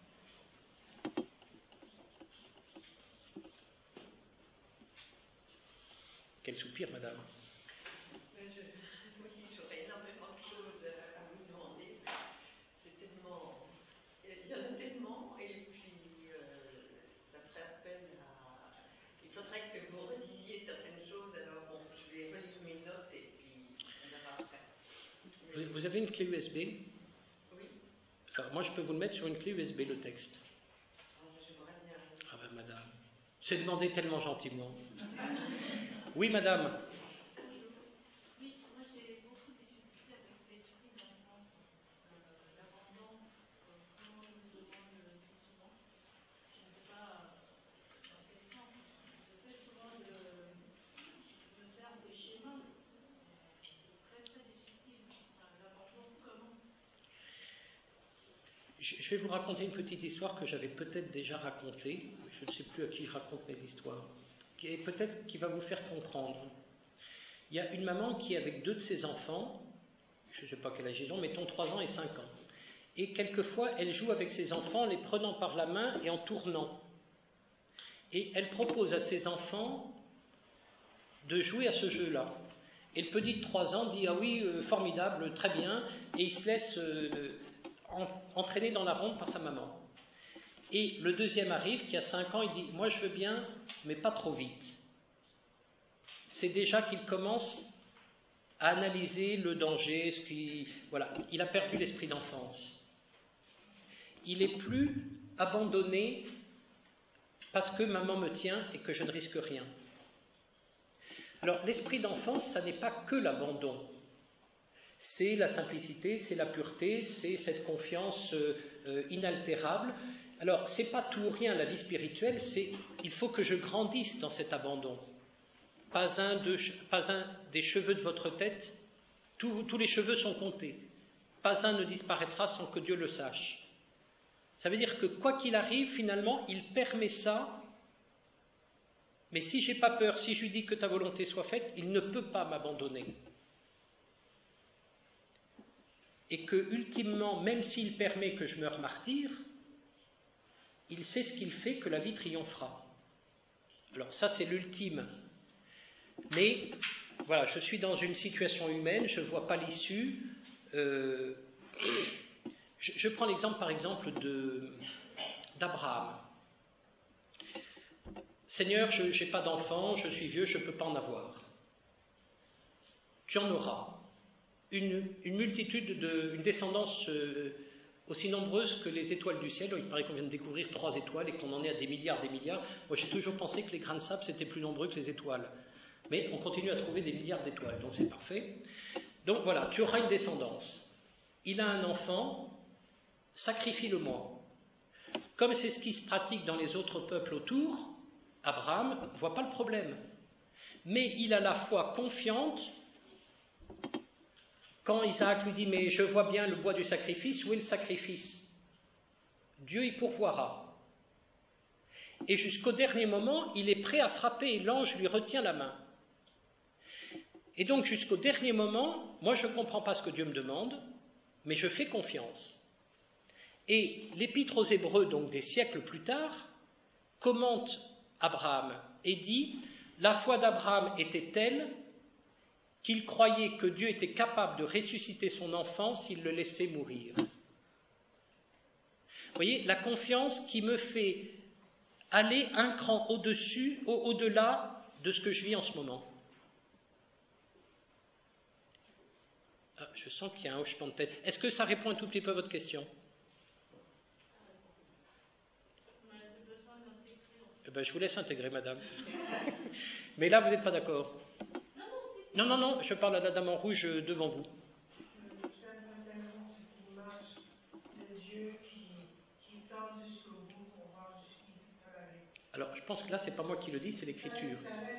Quel soupir, madame. Mais je, oui, j'aurais énormément de choses à vous demander. C'est tellement, il y en a tellement, et puis euh, ça ferait appel à. Il faudrait que vous redisiez certaines choses. Alors bon, je vais relire mes notes et puis on verra après. Mais... Vous, vous avez une clé U S B? Oui. Alors moi, je peux vous le mettre sur une clé U S B, le texte. Ah, ça, j'aimerais bien. Ah ben, madame, c'est demandé tellement gentiment. Oui, madame. Oui, moi j'ai beaucoup de difficultés avec l'esprit d'enfance, euh, l'abandon, euh, comme on nous demande si souvent. Je ne sais pas dans quel sens. J'essaie souvent de, de me faire des schémas, mais c'est très très difficile. Enfin, l'abandon, comment? Je vais vous raconter une petite histoire que j'avais peut-être déjà racontée. Je ne sais plus à qui je raconte mes histoires. Et peut-être qui va vous faire comprendre. Il y a une maman qui est avec deux de ses enfants, je ne sais pas quel âge ils ont, mettons trois ans et cinq ans. Et quelquefois, elle joue avec ses enfants, les prenant par la main et en tournant. Et elle propose à ses enfants de jouer à ce jeu-là. Et le petit de trois ans dit « Ah oui, euh, formidable, très bien », et il se laisse euh, en, entraîner dans la ronde par sa maman. Et le deuxième arrive, qui a cinq ans, il dit « Moi je veux bien, mais pas trop vite ». C'est déjà qu'il commence à analyser le danger, ce qui, voilà, il a perdu l'esprit d'enfance. Il n'est plus abandonné parce que maman me tient et que je ne risque rien. Alors l'esprit d'enfance, ça n'est pas que l'abandon. C'est la simplicité, c'est la pureté, c'est cette confiance euh, inaltérable. Alors c'est pas tout ou rien la vie spirituelle, c'est il faut que je grandisse dans cet abandon. Pas un, de, pas un des cheveux de votre tête, tous, tous les cheveux sont comptés. Pas un ne disparaîtra sans que Dieu le sache. Ça veut dire que quoi qu'il arrive, finalement, il permet ça. Mais si j'ai pas peur, si je lui dis que ta volonté soit faite, il ne peut pas m'abandonner. Et que, ultimement, même s'il permet que je meure martyr, il sait ce qu'il fait, que la vie triomphera. Alors ça, c'est l'ultime. Mais voilà, je suis dans une situation humaine, je ne vois pas l'issue. Euh, je, je prends l'exemple, par exemple, de, d'Abraham. Seigneur, je n'ai pas d'enfant, je suis vieux, je ne peux pas en avoir. Tu en auras. Une, une multitude, de, une descendance euh, aussi nombreuse que les étoiles du ciel. Il paraît qu'on vient de découvrir trois étoiles et qu'on en est à des milliards, des milliards. Moi, j'ai toujours pensé que les grains de sable, c'était plus nombreux que les étoiles. Mais on continue à trouver des milliards d'étoiles, donc c'est parfait. Donc voilà, tu auras une descendance. Il a un enfant, sacrifie-le-moi. Comme c'est ce qui se pratique dans les autres peuples autour, Abraham ne voit pas le problème. Mais il a la foi confiante Quand Isaac lui dit « mais je vois bien le bois du sacrifice, où est le sacrifice ?» Dieu y pourvoira. Et jusqu'au dernier moment, il est prêt à frapper et l'ange lui retient la main. Et donc jusqu'au dernier moment, moi je ne comprends pas ce que Dieu me demande, mais je fais confiance. Et l'Épître aux Hébreux, donc des siècles plus tard, commente Abraham et dit « La foi d'Abraham était telle qu'il croyait que Dieu était capable de ressusciter son enfant s'il le laissait mourir. » Vous voyez, la confiance qui me fait aller un cran au-dessus, au- au-delà de ce que je vis en ce moment. Ah, je sens qu'il y a un hochement de tête. Est-ce que ça répond un tout petit peu à votre question ? Eh ben, je vous laisse intégrer, madame. Mais là, vous n'êtes pas d'accord. Non, non, non, je parle à la dame en rouge euh, devant vous. Alors, je pense que là, c'est pas moi qui le dis, c'est l'écriture.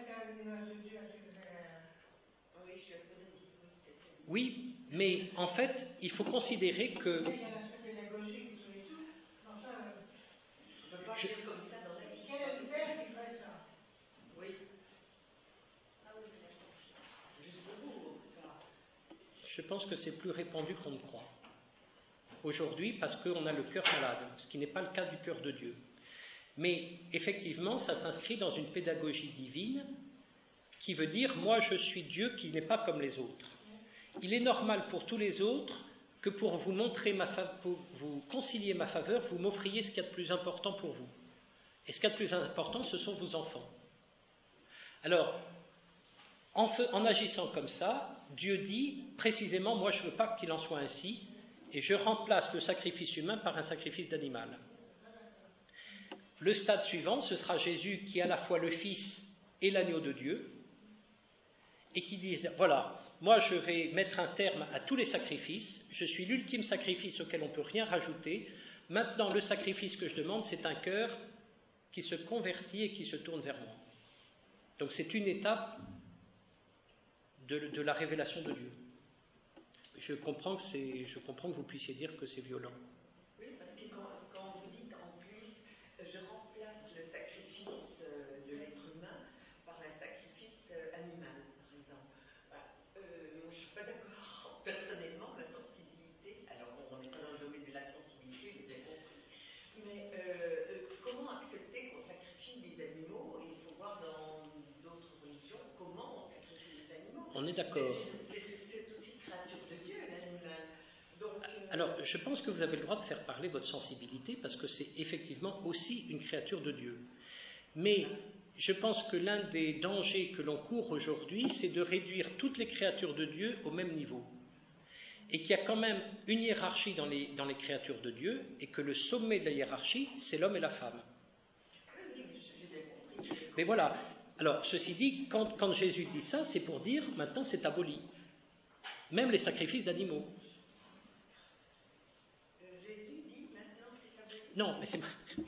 Oui, mais en fait, il faut considérer que... Je... Je pense que c'est plus répandu qu'on ne croit. Aujourd'hui, parce qu'on a le cœur malade, ce qui n'est pas le cas du cœur de Dieu. Mais effectivement, ça s'inscrit dans une pédagogie divine qui veut dire « moi je suis Dieu qui n'est pas comme les autres ». Il est normal pour tous les autres que pour vous montrer ma fa- pour vous concilier ma faveur, vous m'offriez ce qu'il y a de plus important pour vous. Et ce qu'il y a de plus important, ce sont vos enfants. Alors, en, fe- en agissant comme ça, Dieu dit précisément « moi je ne veux pas qu'il en soit ainsi » et je remplace le sacrifice humain par un sacrifice d'animal. Le stade suivant, ce sera Jésus qui est à la fois le Fils et l'agneau de Dieu, et qui dit, voilà, moi je vais mettre un terme à tous les sacrifices, je suis l'ultime sacrifice auquel on ne peut rien rajouter, maintenant le sacrifice que je demande, c'est un cœur qui se convertit et qui se tourne vers moi. Donc c'est une étape de, de la révélation de Dieu. Je comprends que c'est, je comprends que vous puissiez dire que c'est violent. Oui, parce que quand, quand vous dites en plus, je remplace le sacrifice de l'être humain par un sacrifice animal, par exemple. Voilà. Euh, moi, je ne suis pas d'accord. Personnellement, ma sensibilité, alors on n'est pas dans le domaine de la sensibilité, j'ai bien compris, mais euh, comment accepter qu'on sacrifie des animaux? Et il faut voir dans d'autres religions comment on sacrifie les animaux. On est d'accord. C'est, c'est, c'est aussi créature de Dieu, l'animal. Donc, euh... Alors, je pense que vous avez le droit de faire parler votre sensibilité parce que c'est effectivement aussi une créature de Dieu. Mais je pense que l'un des dangers que l'on court aujourd'hui, c'est de réduire toutes les créatures de Dieu au même niveau. Et qu'il y a quand même une hiérarchie dans les, dans les créatures de Dieu et que le sommet de la hiérarchie, c'est l'homme et la femme. Mais voilà. Alors, ceci dit, quand, quand Jésus dit ça, c'est pour dire, maintenant c'est aboli. Même les sacrifices d'animaux. Jésus dit maintenant c'est aboli. Non, mais c'est...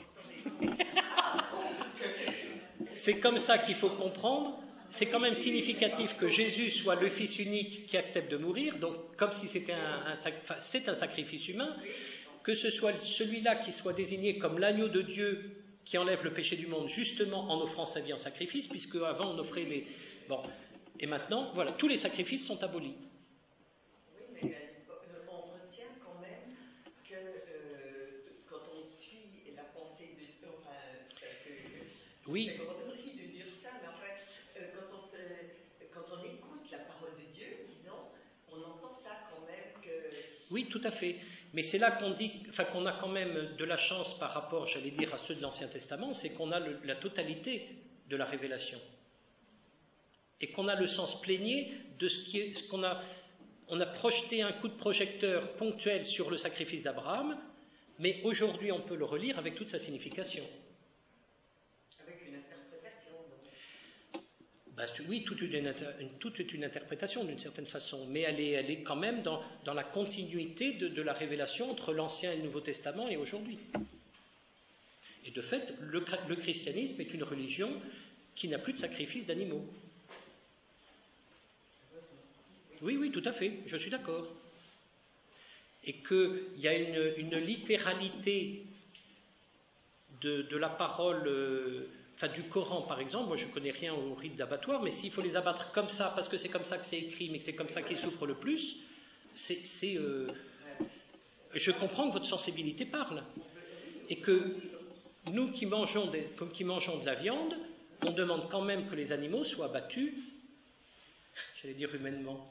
c'est comme ça qu'il faut comprendre. C'est quand même significatif que Jésus soit le Fils unique qui accepte de mourir, donc comme si c'était un, un, enfin, c'est un sacrifice humain, que ce soit celui-là qui soit désigné comme l'agneau de Dieu qui enlève le péché du monde, justement en offrant sa vie en sacrifice, puisque avant on offrait les... Bon, et maintenant, voilà, tous les sacrifices sont abolis. Oui, mais euh, on retient quand même que euh, quand on suit la pensée de Dieu, enfin, que, oui. c'est grenouille de dire ça, mais en fait, euh, quand, on se, quand on écoute la parole de Dieu, disons, on entend ça quand même que... Oui, tout à fait. Mais c'est là qu'on dit, enfin, qu'on a quand même de la chance par rapport, j'allais dire, à ceux de l'Ancien Testament, c'est qu'on a le, la totalité de la révélation. Et qu'on a le sens plénier de ce qui est, ce qu'on a, on a projeté un coup de projecteur ponctuel sur le sacrifice d'Abraham, mais aujourd'hui on peut le relire avec toute sa signification. Avec une interprétation, donc. Ben, oui, toute une, une, toute une interprétation d'une certaine façon, mais elle est, elle est quand même dans, dans la continuité de, de la révélation entre l'Ancien et le Nouveau Testament et aujourd'hui. Et de fait, le, le christianisme est une religion qui n'a plus de sacrifice d'animaux. Oui, oui, tout à fait, je suis d'accord. Et qu'il y a une, une littéralité de, de la parole, euh, enfin du Coran par exemple, moi je ne connais rien au rite d'abattoir, mais s'il faut les abattre comme ça, parce que c'est comme ça que c'est écrit, mais que c'est comme ça qu'ils souffrent le plus, c'est... c'est euh, je comprends que votre sensibilité parle. Et que nous qui mangeons, des, comme qui mangeons de la viande, on demande quand même que les animaux soient abattus, j'allais dire humainement.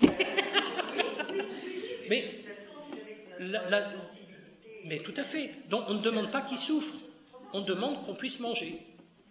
mais, la, la, mais tout à fait. Donc on ne demande pas qu'ils souffrent, on demande qu'on puisse manger.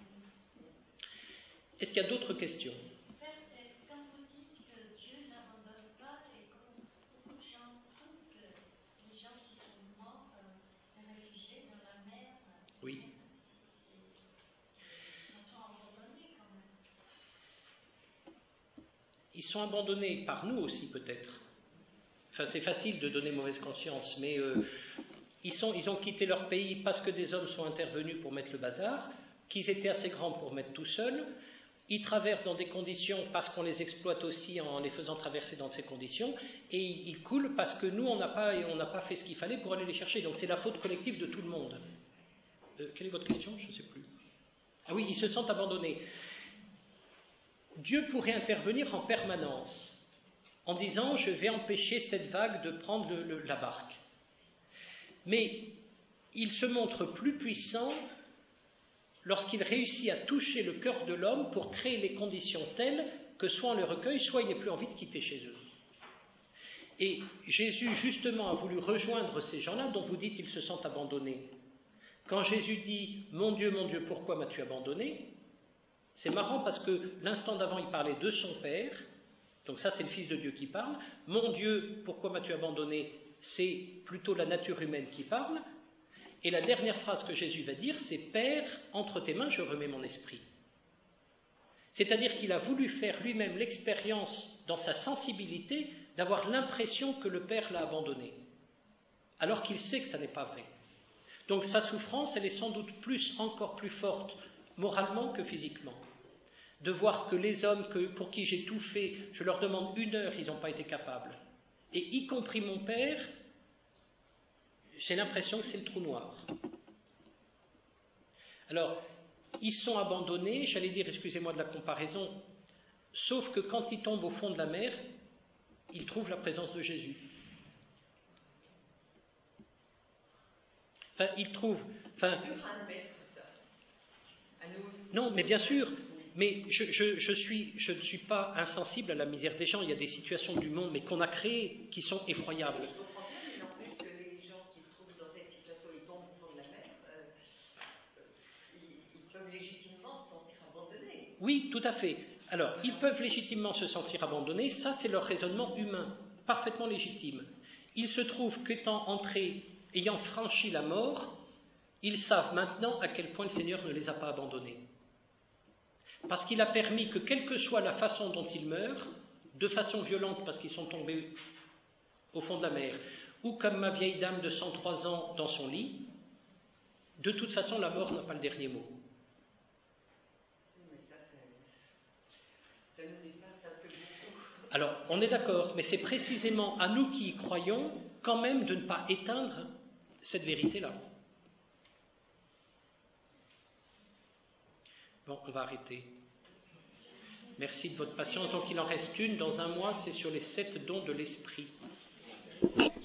Est-ce qu'il y a d'autres questions? Quand vous dites que Dieu n'abandonne pas et que beaucoup de gens trouvent que les gens qui sont morts, euh, les réfugiés dans la mer, oui. c'est, c'est, ils sont abandonnés quand même. Ils sont abandonnés par nous aussi peut-être. Enfin, c'est facile de donner mauvaise conscience, mais euh, ils, sont, ils ont quitté leur pays parce que des hommes sont intervenus pour mettre le bazar, qu'ils étaient assez grands pour mettre tout seuls. Ils traversent dans des conditions parce qu'on les exploite aussi en les faisant traverser dans ces conditions, et ils coulent parce que nous, on n'a pas, on n'a pas fait ce qu'il fallait pour aller les chercher. Donc c'est la faute collective de tout le monde. Euh, quelle est votre question? Je ne sais plus. Ah oui, ils se sentent abandonnés. Dieu pourrait intervenir en permanence en disant « je vais empêcher cette vague de prendre le, le, la barque ». Mais il se montre plus puissant lorsqu'il réussit à toucher le cœur de l'homme pour créer les conditions telles que soit on le recueille, soit il n'ait plus envie de quitter chez eux. Et Jésus, justement, a voulu rejoindre ces gens-là dont vous dites qu'ils se sentent abandonnés. Quand Jésus dit « Mon Dieu, mon Dieu, pourquoi m'as-tu abandonné ?» C'est marrant parce que l'instant d'avant, il parlait de son Père, donc ça c'est le Fils de Dieu qui parle. « Mon Dieu, pourquoi m'as-tu abandonné ?» C'est plutôt la nature humaine qui parle. Et la dernière phrase que Jésus va dire, c'est « Père, entre tes mains, je remets mon esprit ». C'est-à-dire qu'il a voulu faire lui-même l'expérience, dans sa sensibilité, d'avoir l'impression que le Père l'a abandonné, alors qu'il sait que ça n'est pas vrai. Donc sa souffrance, elle est sans doute plus, encore plus forte, moralement que physiquement. De voir que les hommes que, pour qui j'ai tout fait, je leur demande une heure, ils n'ont pas été capables. Et y compris mon Père, j'ai l'impression que c'est le trou noir. Alors, ils sont abandonnés, j'allais dire, excusez-moi de la comparaison, sauf que quand ils tombent au fond de la mer, ils trouvent la présence de Jésus. Enfin, ils trouvent... Enfin, non, mais bien sûr, mais je, je, je, suis, je ne suis pas insensible à la misère des gens. Il y a des situations du monde, mais qu'on a créées, qui sont effroyables. Oui, tout à fait. Alors, ils peuvent légitimement se sentir abandonnés, ça c'est leur raisonnement humain, parfaitement légitime. Il se trouve qu'étant entrés, ayant franchi la mort, ils savent maintenant à quel point le Seigneur ne les a pas abandonnés. Parce qu'il a permis que, quelle que soit la façon dont ils meurent, de façon violente parce qu'ils sont tombés au fond de la mer, ou comme ma vieille dame de cent trois ans dans son lit, de toute façon la mort n'a pas le dernier mot. Alors, on est d'accord, mais c'est précisément à nous qui y croyons, quand même, de ne pas éteindre cette vérité-là. Bon, on va arrêter. Merci de votre patience. Donc, il en reste une. Dans un mois, c'est sur les sept dons de l'esprit.